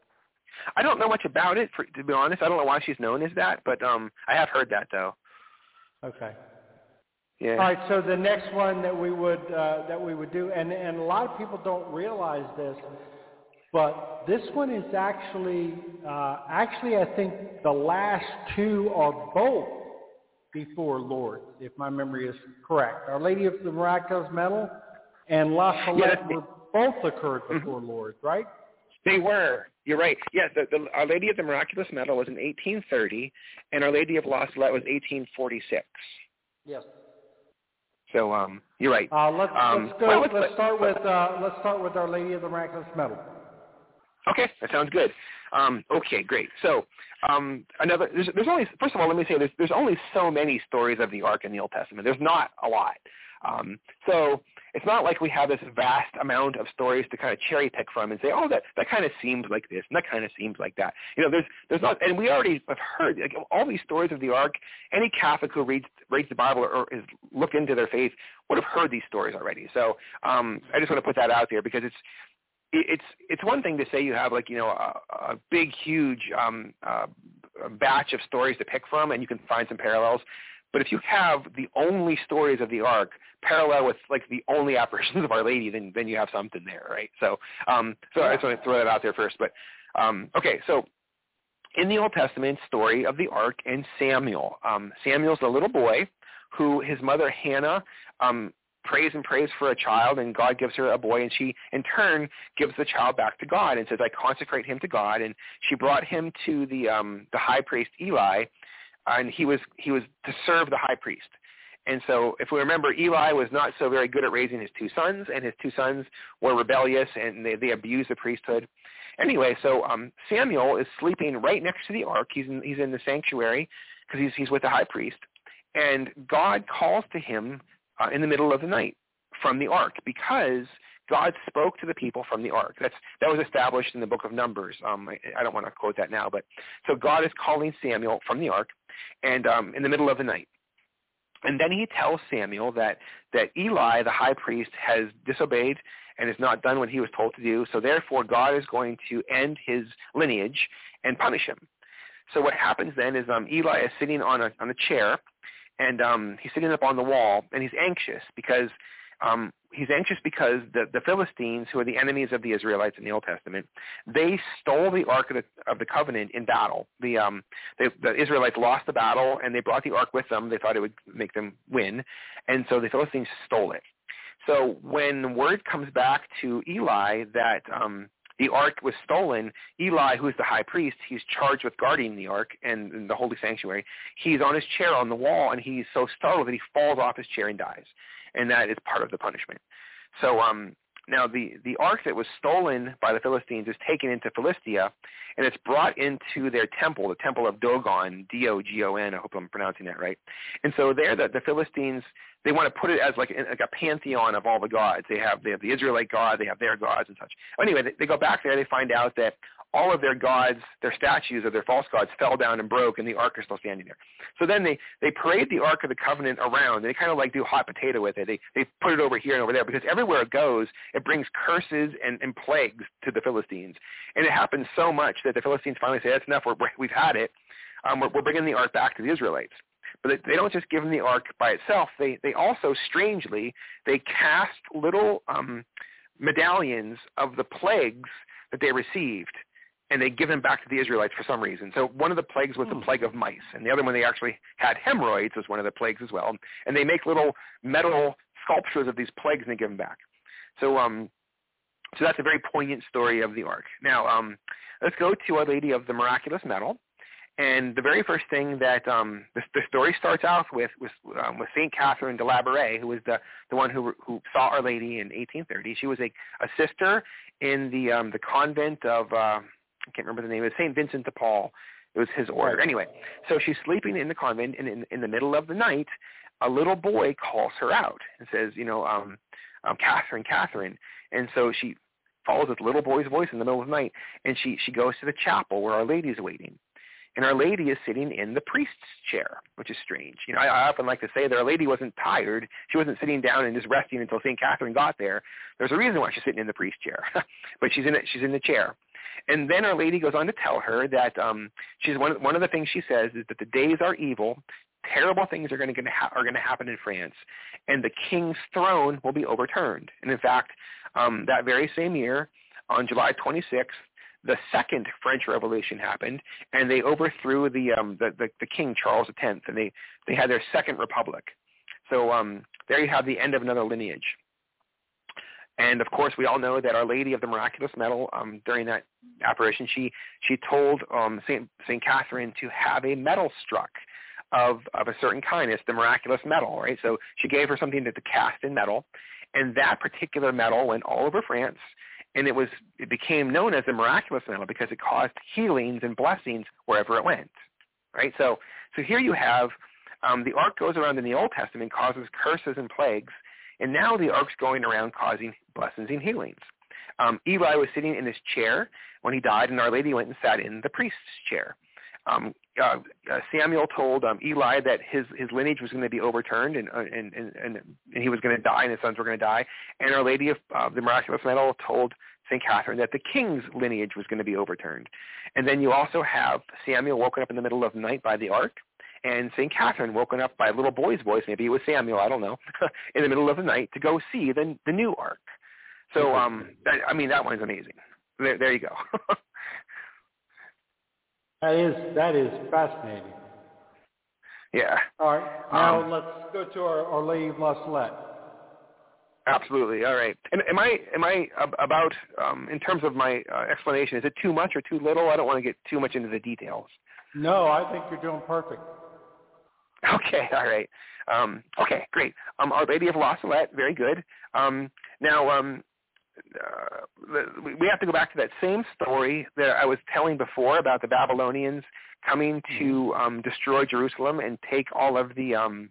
Speaker 4: I don't know much about it, for, to be honest. I don't know why she's known as that, but um, I have heard that, though.
Speaker 3: Okay.
Speaker 4: Yeah.
Speaker 3: All right. So the next one that we would uh, that we would do, and and a lot of people don't realize this, but this one is actually uh, actually I think the last two are both before Lourdes, if my memory is correct. Our Lady of the Miraculous Medal and La Salette
Speaker 4: yeah,
Speaker 3: were both occurred before
Speaker 4: mm-hmm.
Speaker 3: Lourdes, right?
Speaker 4: They were. You're right. Yes, the, the, Our Lady of the Miraculous Medal was in eighteen thirty, and Our Lady of La Salette was eighteen forty-six.
Speaker 3: Yes.
Speaker 4: So um, you're right.
Speaker 3: Uh, let's
Speaker 4: um,
Speaker 3: let's go.
Speaker 4: Well,
Speaker 3: let's,
Speaker 4: let's
Speaker 3: start with uh, let's start with Our Lady of the Miraculous Medal.
Speaker 4: Okay, that sounds good. Um, okay, great. So um, another there's, there's only first of all, let me say there's there's only so many stories of the Ark in the Old Testament. There's not a lot. Um, so it's not like we have this vast amount of stories to kind of cherry pick from and say, oh, that, that kind of seems like this and that kind of seems like that. You know, there's there's not, and we already have heard like, all these stories of the Ark. Any Catholic who reads reads the Bible or is look into their faith would have heard these stories already. So um, I just want to put that out there because it's it's it's one thing to say you have like you know a, a big huge um, uh, batch of stories to pick from and you can find some parallels. But if you have the only stories of the Ark parallel with like the only apparitions of Our Lady, then then you have something there, right? So um, so I just want to throw that out there first. But um, okay, so in the Old Testament story of the Ark and Samuel, um, Samuel's the little boy who his mother Hannah um, prays and prays for a child, and God gives her a boy, and she in turn gives the child back to God and says, "I consecrate him to God." And she brought him to the um, the high priest Eli. And he was he was to serve the high priest. And so if we remember, Eli was not so very good at raising his two sons, and his two sons were rebellious, and they, they abused the priesthood. Anyway, so um, Samuel is sleeping right next to the Ark. He's in, he's in the sanctuary because he's, he's with the high priest. And God calls to him uh, in the middle of the night from the Ark because God spoke to the people from the Ark. That's that was established in the book of Numbers. Um, I, I don't want to quote that now, but so God is calling Samuel from the Ark, and um, in the middle of the night, and then he tells Samuel that that Eli, the high priest, has disobeyed and has not done what he was told to do. So therefore, God is going to end his lineage and punish him. So what happens then is um, Eli is sitting on a on a chair, and um, he's sitting up on the wall, and he's anxious because. Um, he's anxious because the, the Philistines, who are the enemies of the Israelites in the Old Testament, they stole the Ark of the, of the Covenant in battle. The, um, they, the Israelites lost the battle, and they brought the Ark with them. They thought it would make them win, and so the Philistines stole it. So when word comes back to Eli that um, the Ark was stolen, Eli, who is the high priest, he's charged with guarding the Ark and, and the holy sanctuary. He's on his chair on the wall, and he's so startled that he falls off his chair and dies. And that is part of the punishment. So um, now the, the Ark that was stolen by the Philistines is taken into Philistia, and it's brought into their temple, the temple of Dagon, D O G O N. I hope I'm pronouncing that right. And so there the, the Philistines, they want to put it as like, like a pantheon of all the gods. They have, they have the Israelite god, they have their gods and such. Anyway, they, they go back there, they find out that all of their gods, their statues of their false gods fell down and broke, and the Ark is still standing there. So then they, they parade the Ark of the Covenant around, and they kind of like do hot potato with it. They they put it over here and over there, because everywhere it goes, it brings curses and, and plagues to the Philistines. And it happens so much that the Philistines finally say, that's enough, we're, we've had it. Um, we're, we're bringing the Ark back to the Israelites. But they don't just give them the Ark by itself. They, they also, strangely, they cast little um, medallions of the plagues that they received, and they give them back to the Israelites for some reason. So one of the plagues was the plague of mice, and the other one they actually had hemorrhoids was one of the plagues as well. And they make little metal sculptures of these plagues and they give them back. So um, so that's a very poignant story of the Ark. Now um, let's go to Our Lady of the Miraculous Medal. And the very first thing that um, the, the story starts out with was um, with Saint Catherine de Labouré, who was the, the one who who saw Our Lady in eighteen thirty. She was a, a sister in the um, the convent of uh, I can't remember the name. It was Saint Vincent de Paul. It was his order. Anyway, so she's sleeping in the convent, and in, in the middle of the night, a little boy calls her out and says, you know, um, um, Catherine, Catherine. And so she follows this little boy's voice in the middle of the night, and she, she goes to the chapel where Our Lady is waiting. And Our Lady is sitting in the priest's chair, which is strange. You know, I, I often like to say that Our Lady wasn't tired. She wasn't sitting down and just resting until Saint Catherine got there. There's a reason why she's sitting in the priest's chair, but she's in it. She's in the chair. And then Our Lady goes on to tell her that um, she's one, one of the things she says is that the days are evil, terrible things are going to ha- are going to happen in France, and the king's throne will be overturned. And in fact, um, that very same year, on July twenty-sixth, the second French Revolution happened, and they overthrew the um, the, the, the King Charles the Tenth, and they, they had their second republic. So um, there you have the end of another lineage. And of course, we all know that Our Lady of the Miraculous Medal, um, during that apparition, she she told um, Saint Saint Catherine to have a medal struck of of a certain kind. It's the miraculous medal, right? So she gave her something to, to cast in metal, and that particular medal went all over France, and it was it became known as the miraculous medal because it caused healings and blessings wherever it went, right? So so here you have um, the ark goes around in the Old Testament, causes curses and plagues. And now the ark's going around causing blessings and healings. Um, Eli was sitting in his chair when he died, and Our Lady went and sat in the priest's chair. Um, uh, uh, Samuel told um, Eli that his, his lineage was going to be overturned, and, uh, and, and, and he was going to die, and his sons were going to die. And Our Lady of uh, the Miraculous Medal told Saint Catherine that the king's lineage was going to be overturned. And then you also have Samuel woken up in the middle of the night by the ark, and Saint Catherine woken up by a little boy's voice, maybe it was Samuel, I don't know, in the middle of the night to go see the the new ark. So, um, that, I mean, that one's amazing. There, there you go.
Speaker 3: that is that is fascinating.
Speaker 4: Yeah.
Speaker 3: All right. Now
Speaker 4: um,
Speaker 3: let's go to our, our Lady of La Salette.
Speaker 4: Absolutely. All right. And am I am I about um, in terms of my uh, explanation? Is it too much or too little? I don't want to get too much into the details.
Speaker 3: No, I think you're doing perfect.
Speaker 4: Okay, all right. Um, okay, great. Um, Our Lady of La Salette, very good. Um, now, um, uh, we have to go back to that same story that I was telling before about the Babylonians coming to um, destroy Jerusalem and take all of the um,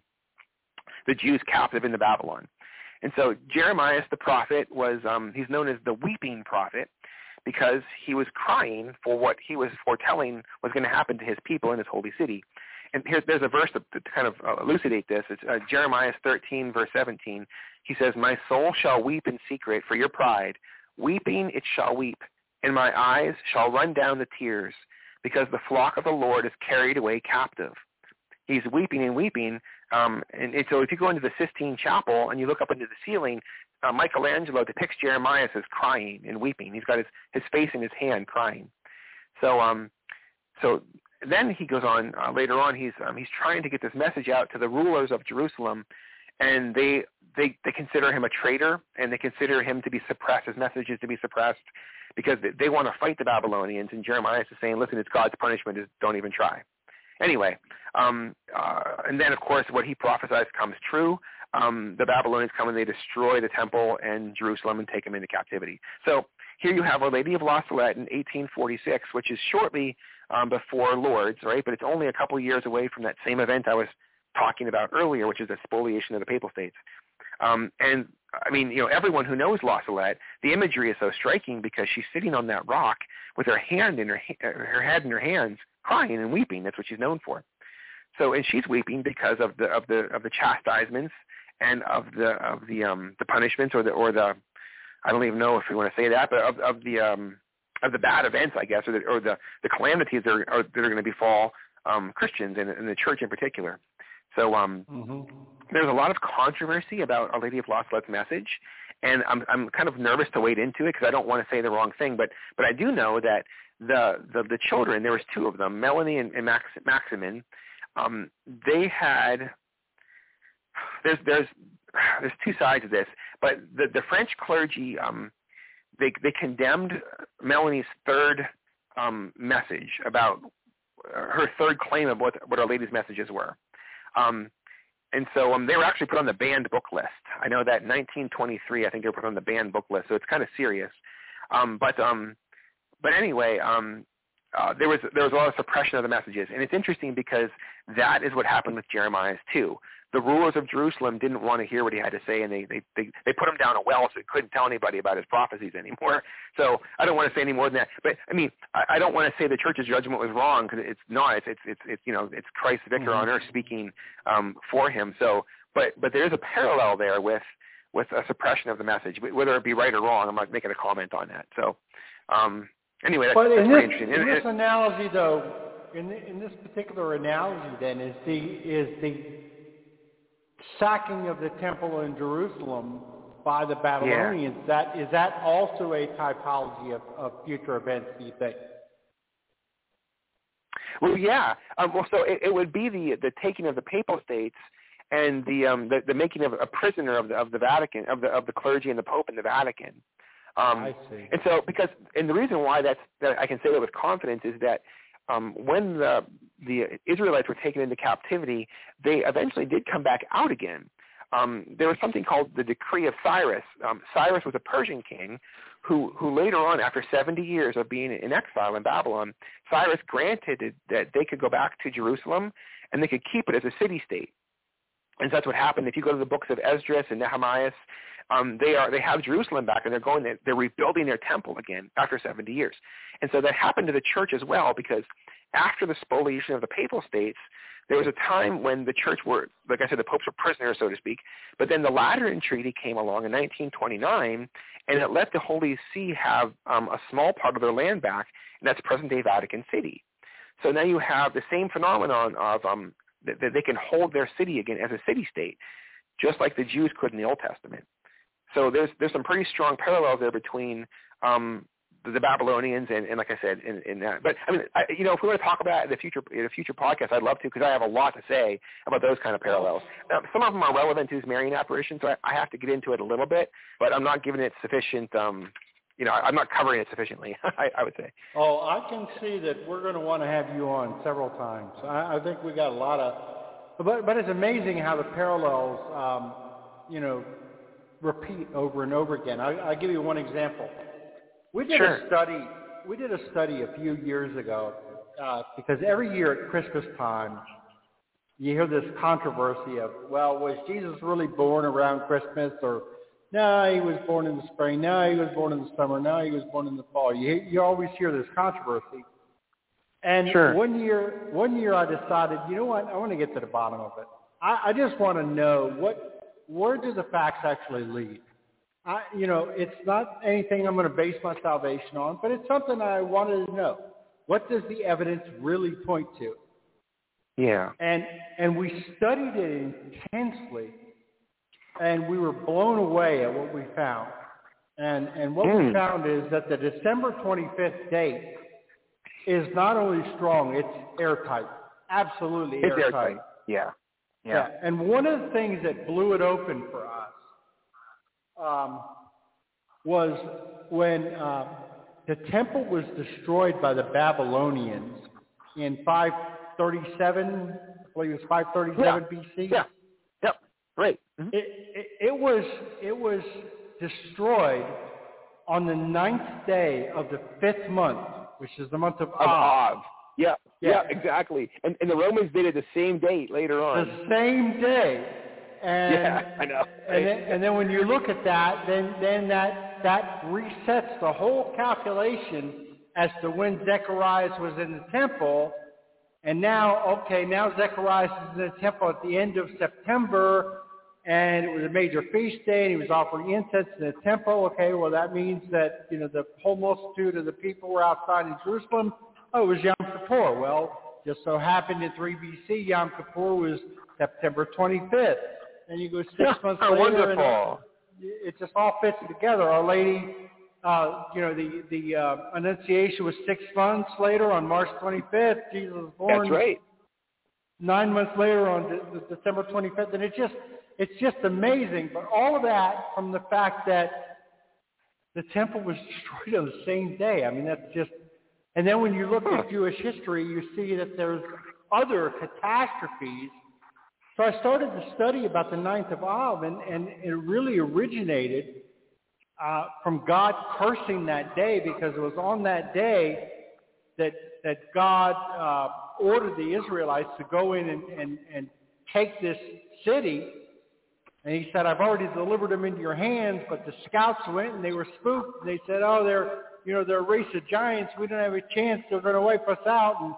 Speaker 4: the Jews captive into Babylon. And so Jeremiah the prophet was, um, he's known as the weeping prophet, because he was crying for what he was foretelling was going to happen to his people in his holy city. And here's, there's a verse to, to kind of uh, elucidate this. It's uh, Jeremiah thirteen, verse seventeen. He says, "My soul shall weep in secret for your pride. Weeping it shall weep, and my eyes shall run down the tears, because the flock of the Lord is carried away captive." He's weeping and weeping. Um, and, and so if you go into the Sistine Chapel and you look up into the ceiling, uh, Michelangelo depicts Jeremiah as crying and weeping. He's got his, his face in his hand crying. So um, so then he goes on, uh, later on, he's um, he's trying to get this message out to the rulers of Jerusalem, and they, they, they consider him a traitor, and they consider him to be suppressed, his message is to be suppressed, because they, they want to fight the Babylonians, and Jeremiah is saying, listen, it's God's punishment, just don't even try. Anyway, um, uh, and then, of course, what he prophesies comes true. Um, the Babylonians come and they destroy the temple and Jerusalem and take them into captivity. So here you have Our Lady of La Salette in eighteen forty-six, which is shortly um, before Lourdes, right? But it's only a couple years away from that same event I was talking about earlier, which is the spoliation of the Papal States. Um, and, I mean, you know, everyone who knows La Salette, the imagery is so striking because she's sitting on that rock with her hand in her, her head in her hands, crying and weeping. That's what she's known for. So, and she's weeping because of the of the of the chastisements and of the of the um the punishments or the or the I don't even know if we want to say that, but of of the um of the bad events, I guess, or the or the, the calamities that are, are that are going to befall um Christians and, and the church in particular. So um mm-hmm. There's a lot of controversy about Our Lady of La Salette's message, and I'm I'm kind of nervous to wade into it because I don't want to say the wrong thing, but but I do know that the the, the children, there was two of them, Melanie and, and Max, Maximin, um, they had there's there's there's two sides of this, but the the French clergy um, they they condemned Melanie's third um, message about her third claim of what what Our Lady's messages were. Um, And so um, they were actually put on the banned book list. I know that in nineteen twenty-three, I think they were put on the banned book list, so it's kind of serious. Um, but um, but anyway, um, uh, there was there was a lot of suppression of the messages, and it's interesting because that is what happened with Jeremiah's too. The rulers of Jerusalem didn't want to hear what he had to say, and they they they, they put him down a well so he couldn't tell anybody about his prophecies anymore. So I don't want to say any more than that. But I mean, I, I don't want to say the church's judgment was wrong because it's not. It's it's it's, it's you know it's Christ's vicar mm-hmm. on earth speaking um, for him. So, but but there is a parallel there with with a suppression of the message, whether it be right or wrong. I'm not making a comment on that. So, um, Anyway, that's,
Speaker 3: but
Speaker 4: that's
Speaker 3: in
Speaker 4: pretty
Speaker 3: this,
Speaker 4: interesting.
Speaker 3: in
Speaker 4: And,
Speaker 3: this analogy, though, in, the, in this particular analogy, then, is the is the sacking of the temple in Jerusalem by the Babylonians,
Speaker 4: yeah.
Speaker 3: that is that also a typology of, of future events, do you think?
Speaker 4: Well, yeah. Um, well, so it, it would be the the taking of the Papal States and the um, the, the making of a prisoner of the of the Vatican, of the of the clergy and the Pope in the Vatican. Um,
Speaker 3: I see.
Speaker 4: And so, because and the reason why that's that I can say that with confidence is that um, when the the Israelites were taken into captivity, they eventually did come back out again. Um, there was something called the Decree of Cyrus. Um, Cyrus was a Persian king who, who later on, after seventy years of being in exile in Babylon, Cyrus granted that they could go back to Jerusalem and they could keep it as a city-state. And so that's what happened. If you go to the books of Esdras and Nehemiah, um, they are they have Jerusalem back, and they're going they're rebuilding their temple again after seventy years. And so that happened to the church as well, because after the spoliation of the Papal States, there was a time when the church were, like I said, the popes were prisoners, so to speak. But then the Lateran Treaty came along in nineteen twenty-nine, and it let the Holy See have um, a small part of their land back, and that's present-day Vatican City. So now you have the same phenomenon of um, that, that they can hold their city again as a city-state, just like the Jews could in the Old Testament. So there's there's some pretty strong parallels there between um, the, the Babylonians and, and, like I said, in, in that. But I mean, I, you know, if we want to talk about it in the future in a future podcast, I'd love to, because I have a lot to say about those kind of parallels. Now, some of them are relevant to this Marian apparition, so I, I have to get into it a little bit, but I'm not giving it sufficient. Um, you know, I'm not covering it sufficiently. I, I would say.
Speaker 3: Oh, I can see that we're going to want to have you on several times. I, I think we got a lot of, but but it's amazing how the parallels, um, you know, repeat over and over again. I, I'll give you one example. We did
Speaker 4: Sure.
Speaker 3: a study. We did a study a few years ago uh, because every year at Christmas time, you hear this controversy of, well, was Jesus really born around Christmas? Or no, he was born in the spring. No, he was born in the summer. No, he was born in the fall. You you always hear this controversy. And
Speaker 4: Sure.
Speaker 3: one year, one year I decided, you know what? I want to get to the bottom of it. I, I just want to know what. Where do the facts actually lead? I, you know, it's not anything I'm going to base my salvation on, but it's something I wanted to know. What does the evidence really point to?
Speaker 4: Yeah.
Speaker 3: And and we studied it intensely, and we were blown away at what we found. And and what
Speaker 4: Mm.
Speaker 3: we found is that the December twenty-fifth date is not only strong, it's airtight. Absolutely
Speaker 4: It's
Speaker 3: airtight.
Speaker 4: airtight. Yeah.
Speaker 3: Yeah.
Speaker 4: Yeah.
Speaker 3: And one of the things that blew it open for us um, was when uh, the temple was destroyed by the Babylonians in five thirty-seven, I believe it was five thirty-seven
Speaker 4: Yeah.
Speaker 3: B C.
Speaker 4: Yeah. Yep. Right. Mm-hmm.
Speaker 3: It, it, it was it was destroyed on the ninth day of the fifth month, which is the month of
Speaker 4: Of
Speaker 3: Av.
Speaker 4: Av. Yeah.
Speaker 3: Yeah.
Speaker 4: Yeah. Exactly. And and the Romans did it the same date later on.
Speaker 3: The same day. And,
Speaker 4: Yeah, I know.
Speaker 3: And then, and then when you look at that, then then that that resets the whole calculation as to when Zechariah was in the temple. And now, okay, now Zechariah is in the temple at the end of September, and it was a major feast day, and he was offering incense in the temple. Okay, well that means that, you know, the whole multitude of the people were outside in Jerusalem. Oh, it was Yom Kippur. Well, just so happened in three B C, Yom Kippur was September twenty-fifth. And you go six
Speaker 4: Yeah,
Speaker 3: months
Speaker 4: how
Speaker 3: later,
Speaker 4: wonderful.
Speaker 3: and it just all fits together. Our Lady, uh, you know, the the uh, Annunciation was six months later on March twenty-fifth. Jesus was born.
Speaker 4: That's right.
Speaker 3: Nine months later on de- de- December twenty-fifth, and it just it's just amazing. But all of that from the fact that the temple was destroyed on the same day. I mean, that's just. And then when you look
Speaker 4: Huh.
Speaker 3: at Jewish history, you see that there's other catastrophes. So I started to study about the ninth of Av, and, and it really originated uh, from God cursing that day, because it was on that day that that God uh, ordered the Israelites to go in and, and, and take this city. And he said, I've already delivered them into your hands, but the scouts went and they were spooked. They said, oh, they're, you know, they're a race of giants. We don't have a chance. They're going to wipe us out. And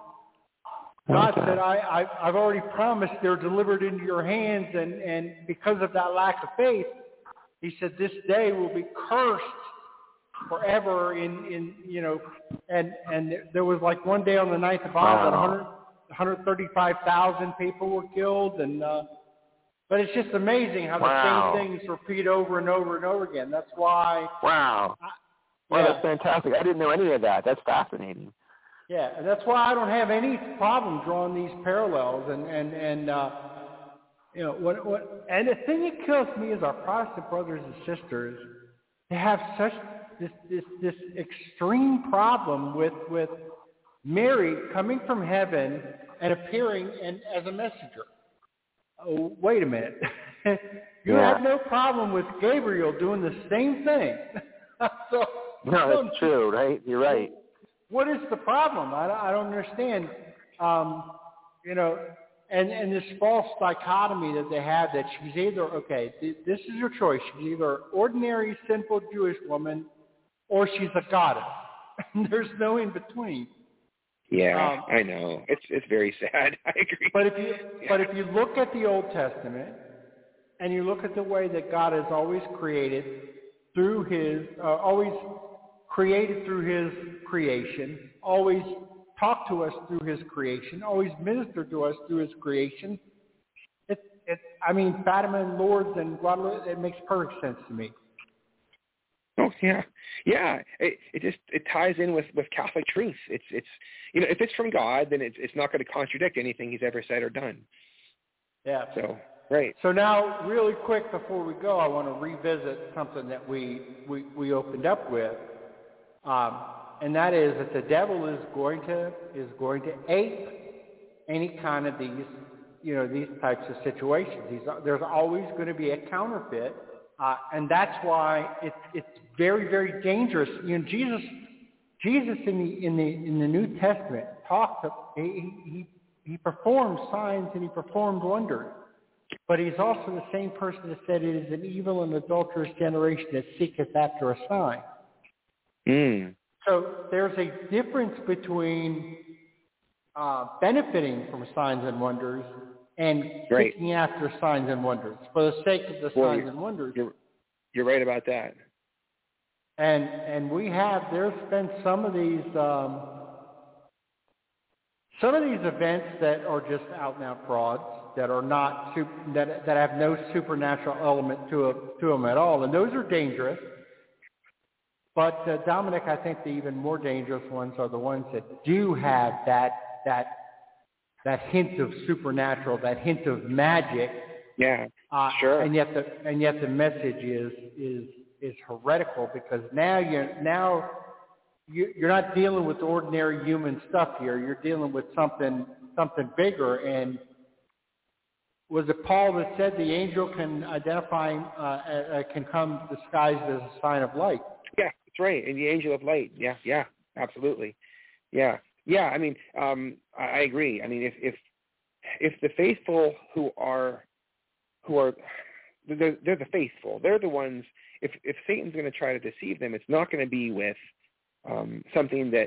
Speaker 3: God said, I, I, I've already promised they're delivered into your hands, and, and because of that lack of faith, he said, this day will be cursed forever in, in you know, and and there was like one day on the ninth of Av that one hundred thirty-five thousand people were killed, and uh, but it's just amazing how
Speaker 4: wow.
Speaker 3: the same things repeat over and over and over again. That's why.
Speaker 4: Wow. I, well, yeah. That's fantastic. I didn't know any of that. That's fascinating.
Speaker 3: Yeah, and that's why I don't have any problem drawing these parallels, and and and uh, you know what what. And the thing that kills me is our Protestant brothers and sisters. They have such this this this extreme problem with with Mary coming from heaven and appearing and as a messenger. Oh, wait a minute. You
Speaker 4: yeah.
Speaker 3: have no problem with Gabriel doing the same thing. so,
Speaker 4: no, that's true, right? You're right.
Speaker 3: What is the problem? I don't, I don't understand. Um, you know, and, and this false dichotomy that they have that she's either, okay, th- this is your choice. She's either an ordinary, sinful Jewish woman or she's a goddess. There's no in between.
Speaker 1: Yeah,
Speaker 3: um,
Speaker 1: I know. It's it's very sad. I agree.
Speaker 3: But if you
Speaker 1: yeah.
Speaker 3: but if you look at the Old Testament and you look at the way that God has always created through His, uh, always created through His creation, always talked to us through His creation, always ministered to us through His creation. It, it, I mean, Fatima and Lourdes and Guadalupe, it makes perfect sense to me.
Speaker 1: Oh yeah, yeah. It, it just it ties in with, with Catholic truth. It's it's you know if it's from God, then it's it's not going to contradict anything He's ever said or done.
Speaker 3: Yeah.
Speaker 1: So right.
Speaker 3: So now, really quick before we go, I want to revisit something that we we, we opened up with, um, and that is that the devil is going to is going to ape any kind of these you know these types of situations. He's, there's always going to be a counterfeit. Uh, and that's why it, it's very, very dangerous. You know, Jesus, Jesus in the in the in the New Testament talked. He he he performed signs and he performed wonders, but he's also the same person that said it is an evil and adulterous generation that seeketh after a sign.
Speaker 1: Mm.
Speaker 3: So there's a difference between uh, benefiting from signs and wonders and
Speaker 1: right.
Speaker 3: seeking after signs and wonders for the sake of the
Speaker 1: well,
Speaker 3: signs and wonders.
Speaker 1: You're, you're right about that.
Speaker 3: And and we have there's been some of these um, some of these events that are just out and out frauds that are not super, that that have no supernatural element to a, to them at all, and those are dangerous. But uh, Dominic, I think the even more dangerous ones are the ones that do have that that. that hint of supernatural, that hint of magic.
Speaker 1: Yeah,
Speaker 3: uh,
Speaker 1: sure.
Speaker 3: And yet the and yet the message is is is heretical because now you now you, you're not dealing with ordinary human stuff here. You're dealing with something something bigger. And was it Paul that said the angel can identify uh, uh, can come disguised as a sign of light?
Speaker 1: Yeah, that's right. And the angel of light. Yeah, yeah, absolutely. Yeah. Yeah, I mean, um, I, I agree. I mean, if, if if the faithful who are who are they're, they're the faithful, they're the ones. If if Satan's going to try to deceive them, it's not going to be with um, something that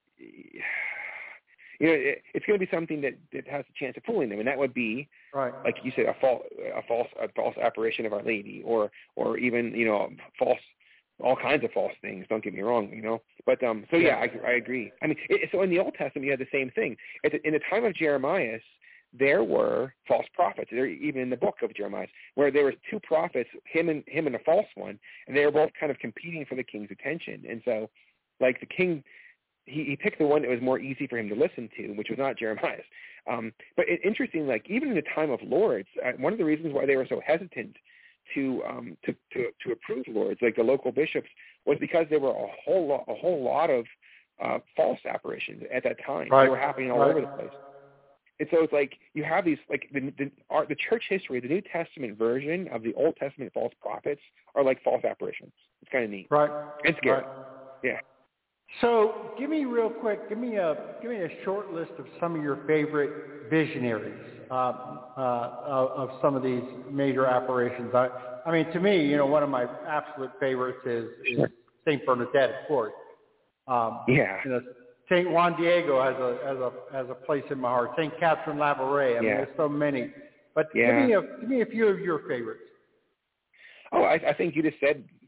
Speaker 1: you know. It, it's going to be something that, that has a chance of fooling them, and that would be,
Speaker 3: right.
Speaker 1: like you said, a false a false a false apparition of Our Lady, or or even you know false. all kinds of false things. Don't get me wrong, you know. But um, so yeah, I, I agree. I mean, it, so in the Old Testament, you had the same thing. At the, in the time of Jeremiah, there were false prophets. There, even in the book of Jeremiah, where there were two prophets, him and him and a false one, and they were both kind of competing for the king's attention. And so, like the king, he, he picked the one that was more easy for him to listen to, which was not Jeremiah. Um, but it, interesting, like even in the time of Lourdes, uh, one of the reasons why they were so hesitant to um to, to to approve Lourdes, like the local bishops, was because there were a whole lot a whole lot of uh, false apparitions at that time.
Speaker 3: Right.
Speaker 1: They were happening all
Speaker 3: right.
Speaker 1: over the place. And so it's like you have these like the the, our, the church history, the New Testament version of the Old Testament false prophets are like false apparitions. It's kind of neat.
Speaker 3: Right.
Speaker 1: And scary.
Speaker 3: Right.
Speaker 1: Yeah.
Speaker 3: So give me real quick, give me a give me a short list of some of your favorite visionaries uh, uh, of some of these major apparitions. I, I mean, to me, you know, one of my absolute favorites is, is Saint Bernadette, of course. Um,
Speaker 1: yeah.
Speaker 3: You know, Saint Juan Diego has a has a has a place in my heart. Saint Catherine Labouré. I mean,
Speaker 1: yeah.
Speaker 3: there's so many. But
Speaker 1: yeah.
Speaker 3: give me a give me a few of your favorites.
Speaker 1: Oh, I, I think you just said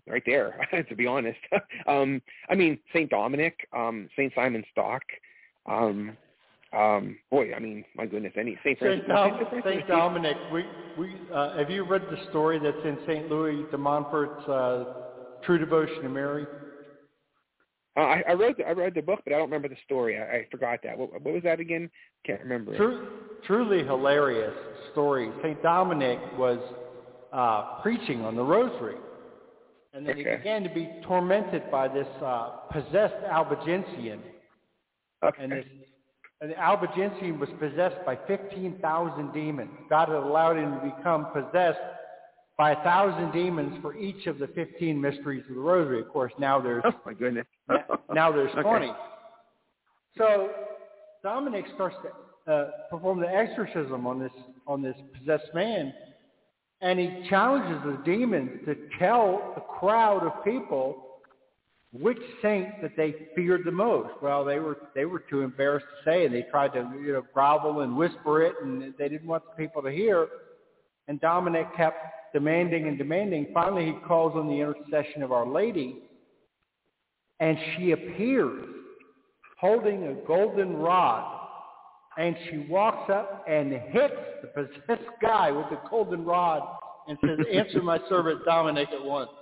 Speaker 1: right there, to be honest. um, I mean, Saint Dominic, um, Saint Simon Stock, um, um, boy, I mean, my goodness, any Saint Francis.
Speaker 3: Saint, Dom- Saint Dominic. We we uh, have you read the story that's in Saint Louis de Montfort's uh, True Devotion to Mary?
Speaker 1: Uh, I, I read the, I read the book, but I don't remember the story. I, I forgot that. What, what was that again? Can't remember.
Speaker 3: True, truly hilarious story. Saint Dominic was uh, preaching on the Rosary, and then
Speaker 1: okay.
Speaker 3: he began to be tormented by this uh, possessed Albigensian.
Speaker 1: Okay.
Speaker 3: And this and the Albigensian was possessed by fifteen thousand demons. God had allowed him to become possessed by a thousand demons for each of the fifteen mysteries of the Rosary. Of course, now there's
Speaker 1: oh my goodness.
Speaker 3: now there's
Speaker 1: okay.
Speaker 3: twenty. So Dominic starts to uh, perform the exorcism on this on this possessed man, and he challenges the demons to tell the crowd of people which saint that they feared the most. Well, they were they were too embarrassed to say, and they tried to you know grovel and whisper it, and they didn't want the people to hear. And Dominic kept demanding and demanding. Finally, he calls on the intercession of Our Lady, and she appears holding a golden rod, and she walks up and hits the possessed guy with the golden rod and says, "Answer my servant Dominic at once."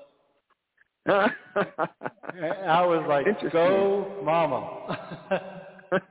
Speaker 3: I was like, "Go, Mama."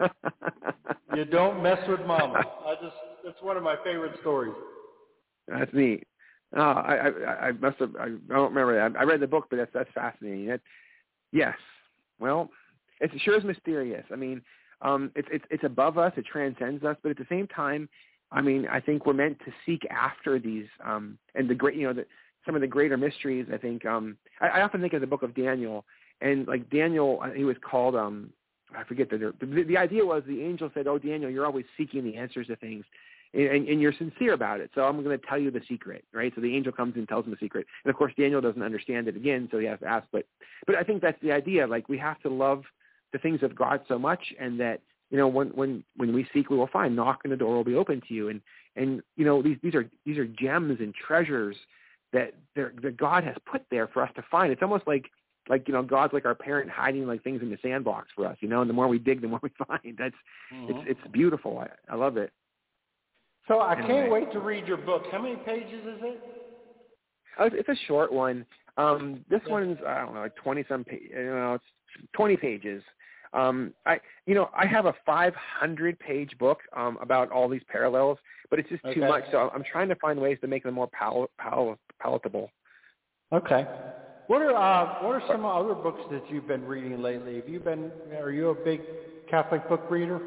Speaker 3: You don't mess with Mama. I just it's one of my favorite stories.
Speaker 1: That's neat. Oh, I, I, I must have. I don't remember that. I read the book, but that's that's fascinating. That, yes. Well, it sure is mysterious. I mean, um, it's it's it's above us. It transcends us. But at the same time, I mean, I think we're meant to seek after these um, and the great, you know, the, some of the greater mysteries. I think um, I, I often think of the book of Daniel, and like Daniel, he was called. Um, I forget the, the the idea was the angel said, "Oh, Daniel, you're always seeking the answers to things." And, and you're sincere about it, so I'm going to tell you the secret, right? So the angel comes and tells him the secret, and of course Daniel doesn't understand it again, so he has to ask. But, but I think that's the idea. Like we have to love the things of God so much, and that you know when when when we seek, we will find. Knock, and the door will be open to you. And and you know these these are these are gems and treasures that that God has put there for us to find. It's almost like like you know God's like our parent hiding like things in the sandbox for us, you know. And the more we dig, the more we find. That's mm-hmm. it's it's beautiful. I, I love it.
Speaker 3: So I
Speaker 1: anyway.
Speaker 3: can't wait to read your book. How many pages is it?
Speaker 1: Uh, it's a short one. Um, this
Speaker 3: yeah.
Speaker 1: one's I don't know, like twenty some. Pa- you know, it's twenty pages. Um, I you know I have a five hundred page book um, about all these parallels, but it's just
Speaker 3: okay.
Speaker 1: too much. So I'm trying to find ways to make them more pal- pal- palatable.
Speaker 3: Okay. What are uh, what are some other books that you've been reading lately? Have you been? Are you a big Catholic book reader?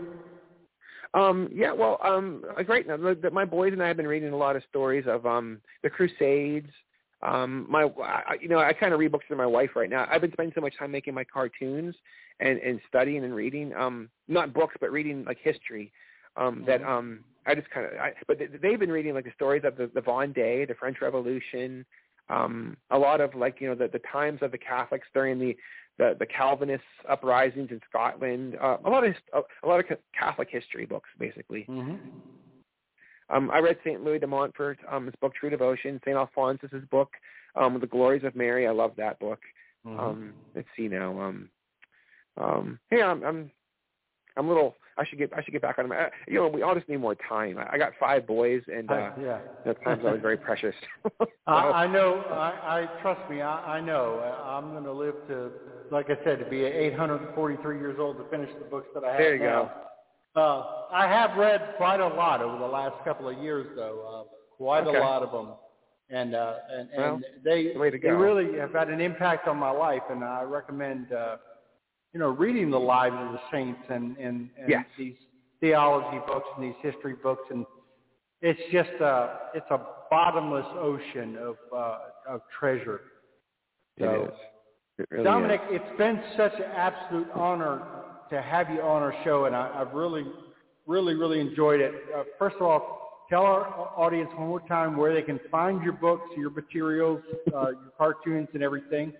Speaker 1: Um, yeah, well, um, like right now, my boys and I have been reading a lot of stories of um, the Crusades. Um, my, I, you know, I kind of read books to my wife right now. I've been spending so much time making my cartoons and, and studying and reading, um, not books, but reading like history. Um, mm-hmm. That um, I just kind of, but they've been reading like the stories of the, the Vendée, the French Revolution, um, a lot of like you know the, the times of the Catholics during the The, the Calvinist uprisings in Scotland, uh, a lot of a lot of Catholic history books, basically.
Speaker 3: Mm-hmm.
Speaker 1: Um, I read Saint Louis de Montfort, um, his book True Devotion, Saint Alphonsus' book, um, The Glories of Mary. I love that book. Mm-hmm. Um, let's see now. Um, um, hey, I'm, I'm I'm a little. I should get I should get back on them. Uh, you know, we all just need more time. I, I got five boys, and uh,
Speaker 3: yeah,
Speaker 1: that time's always very precious. so,
Speaker 3: I, I know. I, I trust me. I, I know. I'm going to live to, like I said, to be eight hundred forty-three years old to finish the books that I have
Speaker 1: there you
Speaker 3: now. Go. Uh, I have read quite a lot over the last couple of years, though. Uh, quite
Speaker 1: okay.
Speaker 3: a lot of them, and uh, and,
Speaker 1: well,
Speaker 3: and they
Speaker 1: the way to go.
Speaker 3: they really have had an impact on my life, and I recommend. Uh, You know, reading the lives of the saints and, and, and
Speaker 1: yes.
Speaker 3: these theology books and these history books, and it's just a it's a bottomless ocean of uh, of treasure. So,
Speaker 1: it is. It really
Speaker 3: Dominic,
Speaker 1: is.
Speaker 3: it's been such an absolute honor to have you on our show, and I, I've really, really, really enjoyed it. Uh, first of all, tell our audience one more time where they can find your books, your materials, uh, your cartoons, and everything.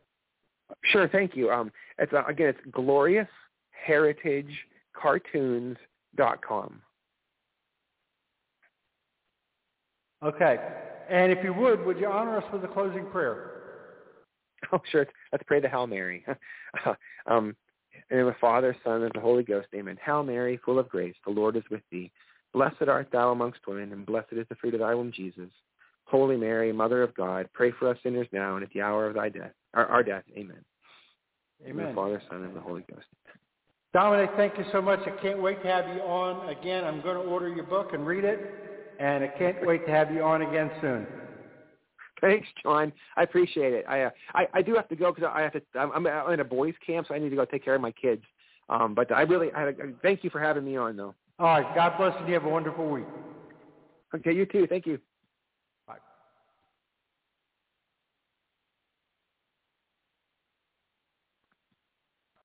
Speaker 1: Sure, thank you. Um, it's uh, again, it's glorious heritage cartoons dot com.
Speaker 3: Okay, and if you would, would you honor us with a closing prayer?
Speaker 4: Oh, sure. Let's pray the Hail Mary. um, in the name of the Father, Son, and the Holy Ghost, amen. Hail Mary, full of grace, the Lord is with thee. Blessed art thou amongst women, and blessed is the fruit of thy womb, Jesus. Holy Mary, Mother of God, pray for us sinners now and at the hour of thy death, our, our death. Amen.
Speaker 3: Amen.
Speaker 4: In the name of the Father, Son, and the Holy Ghost.
Speaker 3: Dominic, thank you so much. I can't wait to have you on again. I'm going to order your book and read it, and I can't wait to have you on again soon.
Speaker 4: Thanks, John. I appreciate it. I uh, I, I do have to go because I have to. I'm, I'm in a boys' camp, so I need to go take care of my kids. Um, but I really, I, I thank you for having me on, though.
Speaker 3: All right. God bless you. You have a wonderful week.
Speaker 4: Okay, you too. Thank you.